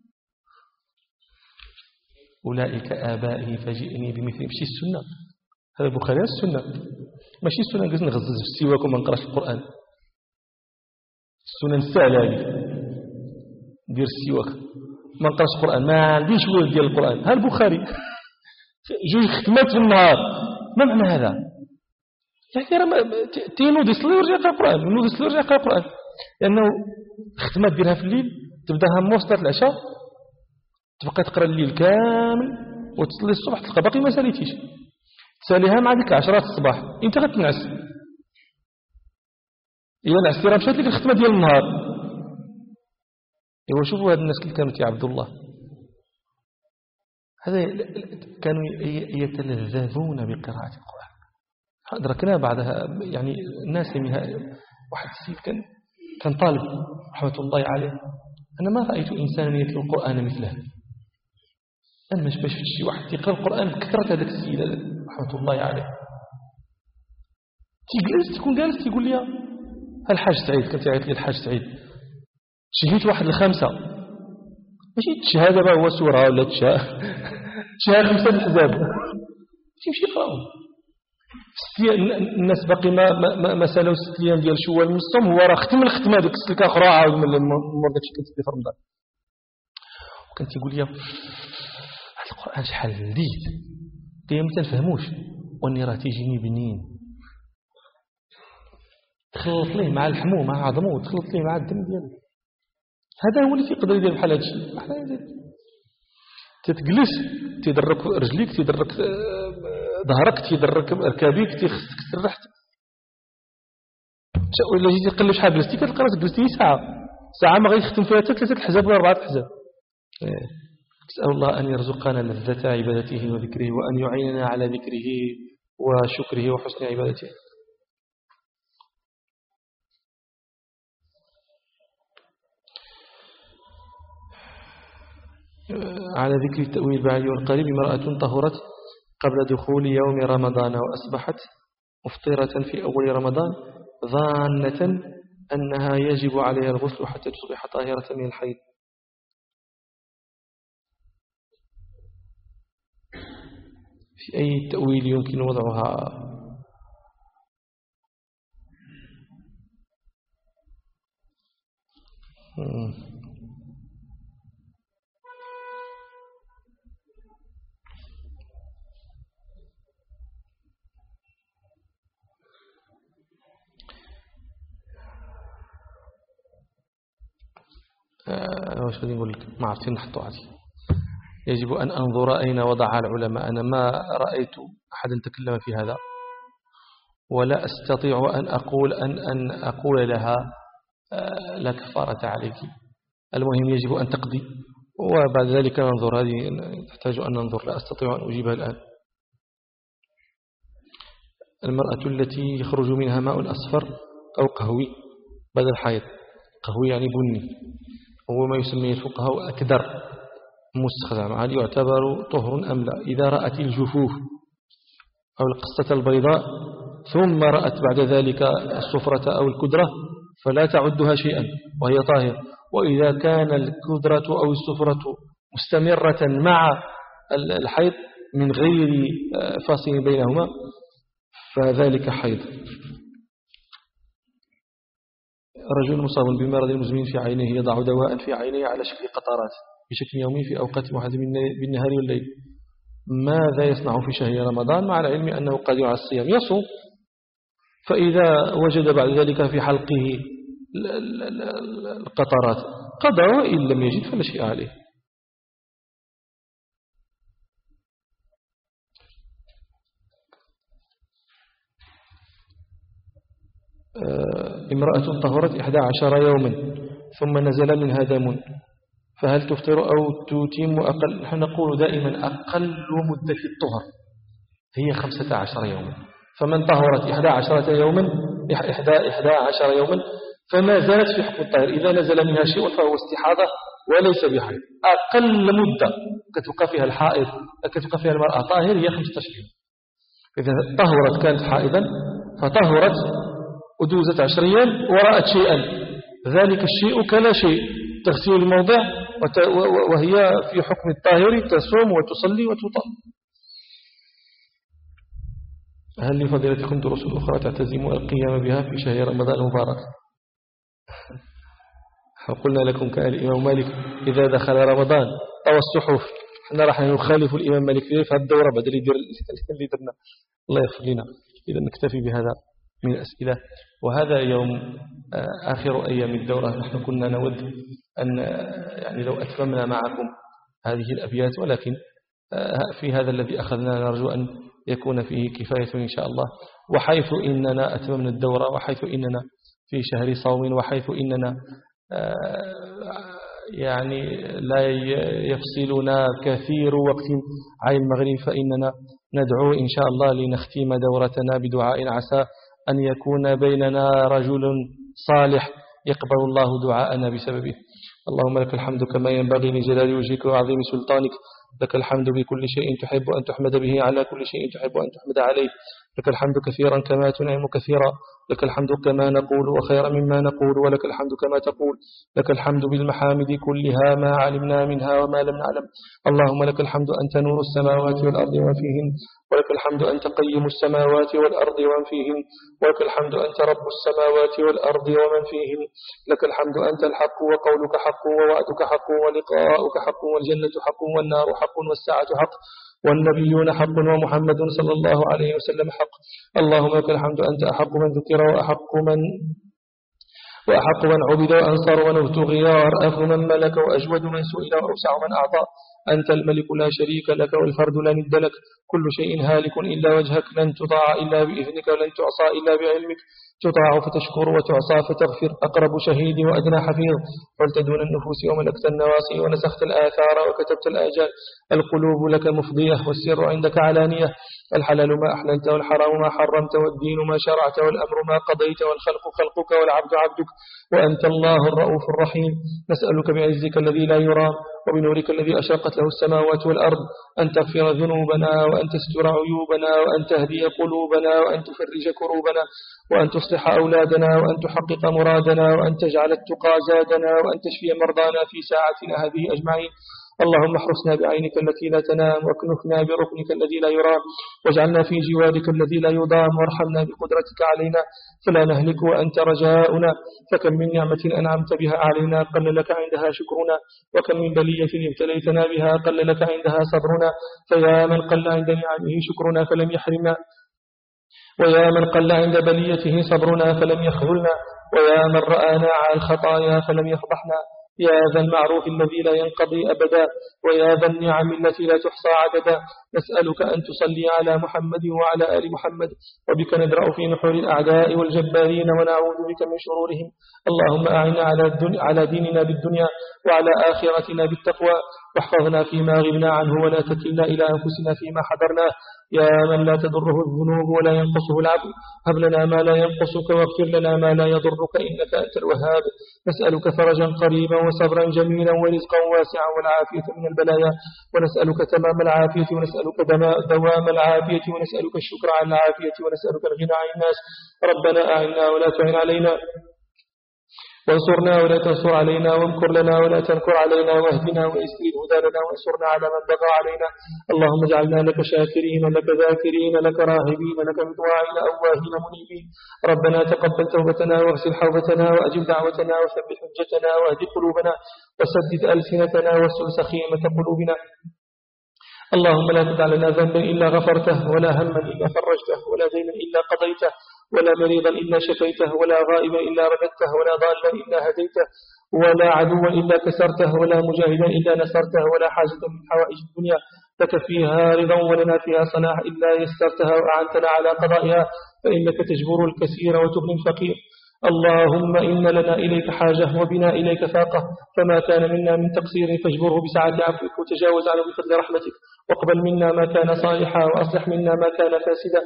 أولئك آبائي فجئني بمثل. ماشي السنة، هذا البخاري السنة، ماشي السنة نجلس نغزز في السواك وما نقراش القرآن. السنة السهلة ندير السواك ما نقراش القرآن، ما عنديش ولد ديال القرآن. ها البخاري جوج ختمات في النهار، ما معنى هذا؟ يعني تينوض يصلي ويرجع يقرا القرآن، ينوض يصلي ويرجع يقرا القرآن، لأنه ختمات ديرها في الليل تبداها من وسط العشاء تبقى تقرا الليل كامل وتصلي الصبح تلقى باقي ما ساليتيش، تساليها مع ديك 10 الصباح انت غتنعس. هي العسيره راه مشات لك الختمه ديال النهار. ايوا شوفوا هاد الناس اللي كانوا يعبدوا الله، هذا كانوا يتلذذون بقراءه القران. أدركنا بعدها يعني الناس منها. واحد السيد كان طالب رحمه الله عليه، انا ما رايت انسانا يتلو القران مثله. أنا ما شفتش شي واحد يقرأ القرآن بكثرة هذاك السيد رحمة الله عليه. تكون جالس تقول لي الحاج سعيد، كنت يعيط لي الحاج سعيد شهيت واحد الخمسة، ماشي تشهادة بقى هو سورة ولا تشهادة 5 الحزاب تمشي يقرأهم. الناس باقي ما سالوا 6 أيام ديال شوال من الصوم، هو راه ختم الختمة ديك السلكة أخرى عاود من داكشي كنت في رمضان. وكانت يقول لي القرآن شحال لذيذ، قيل ما تنفهموش واني راه تيجيني بنين، تخلط ليه مع اللحمو مع عظمو، تخلط ليه مع الدم ديالو. هذا هو اللي تيقدر يدير بحال هادشي. بحال هذا تتجلس تيدرك رجليك، تيدرك ظهرك، تيدرك ركابيك، تيخصك تريح. ولا جيتي تقلب شحال جلستي كتلقى راسك جلستي ساعة ما غيختم فيها حتى 3 الحزاب ولا 4 الحزاب. أسأل الله أن يرزقنا لذة عبادته وذكره، وأن يعيننا على ذكره وشكره وحسن عبادته. على ذكر التأويل بعد والقريب، امرأة طهرت قبل دخول يوم رمضان وأصبحت مفطرة في أول رمضان ظانة أنها يجب عليها الغسل حتى تصبح طاهرة من الحيض. في أي تأويل يمكن وضعها؟ وش بدي نقول لك؟ ما عرفت نحطه عليه. يجب أن أنظر أين وضع العلماء. أنا ما رأيت أحدا تكلم في هذا، ولا أستطيع أن أقول لها لا كفارة عليك. المهم يجب أن تقضي، وبعد ذلك ننظر. هذه تحتاج أن ننظر، لا أستطيع أن أجيبها الآن. المرأة التي يخرج منها ماء أصفر أو قهوي بدل الحيض، قهوي يعني بني، هو ما يسميه الفقهاء أكدر مستخدم، هل يعتبر طهر أم لا؟ إذا رأت الجفوف أو القصة البيضاء ثم رأت بعد ذلك الصفرة أو الكدرة فلا تعدها شيئا وهي طاهر. وإذا كان الكدرة أو الصفرة مستمرة مع الحيض من غير فاصل بينهما فذلك حيض. رجل مصاب بمرض مزمن في عينيه يضع دواء في عينيه على شكل قطرات بشكل يومي في أوقات محددة بالنهار والليل، ماذا يصنع في شهر رمضان مع العلم أنه قادر على الصيام؟ يصوم. فإذا وجد بعد ذلك في حلقه القطرات قضى، وإن لم يجد فلا شيء عليه. امرأة طهرت 11 يوما ثم نزل منها دم، فهل تفطر أو تتم أقل؟ نحن نقول دائما أقل مدة الطهر هي 15 يوما، فمن طهرت 11 يوما فما زالت في حكم الطاهر. إذا نزل منها شيء فهو استحاضة وليس بحيض. أقل مدة كتبقى فيها الحائض كتبقى فيها المرأة طاهر هي 15 يوم. إذا طهرت كانت حائضا فطهرت ودوزت 20 يوم ورأت شيئا، ذلك الشيء كلا شيء، تغسل الموضع وهي في حكم الطاهر، تصوم وتصلي وتطهر. هل لفضيلتكم دروس أخرى تعتزم القيام بها في شهر رمضان المبارك؟ قلنا لكم كان الإمام مالك إذا دخل رمضان طوى الصحف. احنا راح نخالف الإمام مالك في هذه الدورة بدل اللي درنا. الله يغفر لنا. إذا نكتفي بهذا من الأسئلة، وهذا يوم آخر أيام الدورة. نحن كنا نود أن يعني لو أتممنا معكم هذه الأبيات، ولكن في هذا الذي أخذنا نرجو أن يكون فيه كفاية إن شاء الله. وحيث إننا أتممنا الدورة، وحيث إننا في شهر صوم، وحيث إننا يعني لا يفصلنا كثير وقت عن المغرب، فإننا ندعو إن شاء الله لنختم دورتنا بدعاء عسى أن يكون بيننا رجل صالح يقبل الله دعاءنا بسببه. اللهم لك الحمد كما ينبغي لجلال وجهك وعظيم سلطانك، لك الحمد بكل شيء تحب أن تحمد به على كل شيء تحب أن تحمد عليه، لك الحمد كثيرا كما تنعم كثيرا، لك الحمد كما نقول وخيرا مما نقول، ولك الحمد كما تقول، لك الحمد بالمحامد كلها ما علمنا منها وما لم نعلم. اللهم لك الحمد أنت نور السماوات والأرض ومن فيهن، ولك الحمد أنت قيم السماوات والأرض ومن فيهن، ولك الحمد أنت رب السماوات والأرض ومن فيهن، لك الحمد أنت الحق وقولك حق ووعدك حق ولقاؤك حق والجنة حق والنار حق والساعة حق والنبيون حق ومحمد صلى الله عليه وسلم حق. اللهم لك الحمد أنت أحق من ذكر وأحق من عبد وأنصر ونبتغي وأرأف من ملك وأجود من سئل وأوسع من أعطى. أنت الملك لا شريك لك والفرد لا ند لك، كل شيء هالك إلا وجهك، لن تطاع إلا بإذنك ولن تعصى إلا بعلمك، تطاع فتشكر وتعصى فتغفر، أقرب شهيد وأدنى حفيظ، قلت دون النفوس وملكت النواصي ونسخت الآثار وكتبت الآجال. القلوب لك مفضية والسر عندك علانية، الحلال ما أحللت والحرام ما حرمت والدين ما شرعت والأمر ما قضيت والخلق خلقك والعبد عبدك، وأنت الله الرؤوف الرحيم. نسألك بعزك الذي لا يرام وبنورك الذي أشرقت له السماوات والأرض أن تغفر ذنوبنا وأن تستر عيوبنا وأن تهدي قلوبنا وأن تفرج كروبنا وأن تصلح أولادنا وأن تحقق مرادنا وأن تجعل التقى زادنا وأن تشفي مرضانا في ساعتنا هذه أجمعين. اللهم احرسنا بعينك التي لا تنام واكنفنا بركنك الذي لا يرام واجعلنا في جوارك الذي لا يضام وارحمنا بقدرتك علينا فلا نهلك وأنت رجاؤنا. فكم من نعمة أنعمت بها علينا قل لك عندها شكرنا وكم من بلية ابتليتنا بها قل لك عندها صبرنا. فيا من قل عند نعمه شكرنا فلم يحرمنا ويا من قل عند بليته صبرنا فلم يخذلنا ويا من رآنا على الخطايا فلم يفضحنا. يا ذا المعروف الذي لا ينقضي أبدا ويا ذا النعم التي لا تحصى عددا نسألك أن تصلي على محمد وعلى آل محمد وبك ندرأ في نحور الأعداء والجبارين ونعوذ بك من شرورهم. اللهم أعنا على ديننا بالدنيا وعلى آخرتنا بالتقوى واحفظنا فيما غبنا عنه ولا تكلنا إلى أنفسنا فيما حضرناه. يا من لا تضره الذنوب ولا ينقصه العبد هب لنا ما لا ينقصك واغفر لنا ما لا يضرك إنك أنت الوهاب. نسألك فرجا قريبا وصبرا جميلا ورزقا واسعا والعافية من البلايا ونسألك تمام العافية ونسألك دوام العافية ونسألك الشكر على العافية ونسألك الغنى عن الناس. ربنا أعنا ولا تعن علينا وانصرنا ولا تنصر علينا وامكر لنا ولا تنكر علينا واهدنا ويسر الهدى لنا وانصرنا على من بغى علينا. اللهم اجعلنا لك شاكرين لك ذاكرين لك راهبين لك مطواعين أواهين منيبين. ربنا تقبل توبتنا واغسل حوبتنا وأجب دعوتنا وثبت حجتنا واهد قلوبنا وسدد ألسنتنا واسلل سخيمة قلوبنا. اللهم لا تدع لنا ذنبا إلا غفرته ولا هما إلا فرجته ولا دينا إلا قضيته ولا مريضا إلا شفيته ولا غائبا إلا رددته ولا ضالا إلا هديته ولا عدوا إلا كسرته ولا مجاهدا إلا نصرته ولا حاجة من حوائج الدنيا لك فيها رضا ولنا فيها صلاح إلا يسرتها وأعنتنا على قضائها فإنك تجبر الكثير وتغني الفقير. اللهم إن لنا إليك حاجة وبنا إليك فاقة فما كان منا من تقصير فاجبره بسعة عفوك وتجاوز عنه بفضل رحمتك واقبل منا ما كان صالحا وأصلح منا ما كان فاسدا.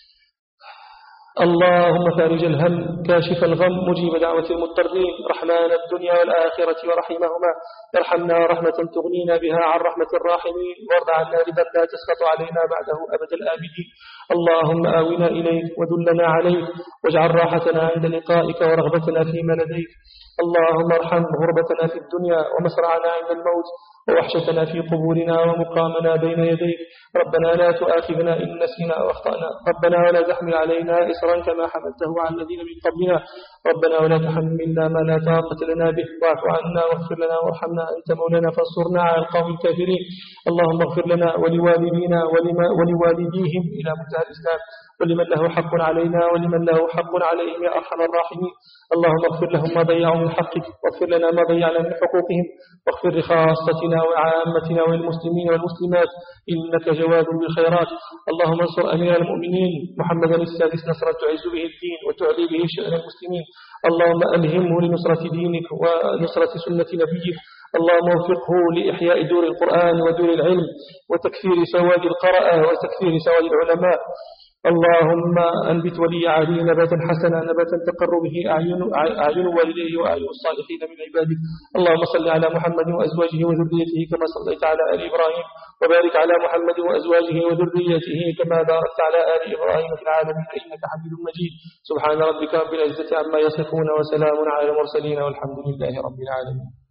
اللهم فارج الهم كاشف الغم مجيب دعوة المضطرين رحمن الدنيا والآخرة ورحمهما ارحمنا رحمة تغنينا بها عن رحمة الراحمين وارض عنا رضا لا تسخط علينا بعده أبد الآبدين. اللهم آونا إليك ودلنا عليك واجعل راحتنا عند لقائك ورغبتنا فيما لديك. اللهم ارحم غربتنا في الدنيا ومسرعنا عند الموت ووحشتنا في قبورنا ومقامنا بين يديك. ربنا لا تؤاخذنا إن نسينا أو أخطأنا ربنا ولا تحمل علينا إصرا كما حملته على الذين من قبلنا ربنا ولا تحملنا ما لا طاقة لنا به واعف عنا واغفر لنا وارحمنا أنت مولانا فانصرنا على القوم الكافرين. اللهم اغفر لنا ولوالدينا ولوالديهم إلى منتهى الإسلام ولمن له حق علينا ولمن له حق عليهم يا أرحم الراحمين. اللهم اغفر لهم ما ضيعوا من حقك واغفر لنا ما ضيعنا من حقوقهم واغفر لخاصتنا وعامتنا والمسلمين والمسلمات إنك جواد بالخيرات. اللهم انصر أمير المؤمنين محمدا السادس نصرا تعز به الدين وتعلي به شأن المسلمين. اللهم ألهمه لنصرة دينك ونصرة سنة نبيك. اللهم وفقه لإحياء دور القرآن ودور العلم وتكثير سواد القراءة وتكثير سواد العلماء. اللهم أنبت ولي عهده نباتا حسنا نباتا تقر به أعين والديه وأعين الصالحين من عبادك. اللهم صل على محمد وأزواجه وذريته كما صليت على آل إبراهيم وبارك على محمد وأزواجه وذريته كما باركت على آل إبراهيم في العالمين إنك حميد مجيد. سبحان ربك رب العزة عما يصفون وسلام على المرسلين والحمد لله رب العالمين.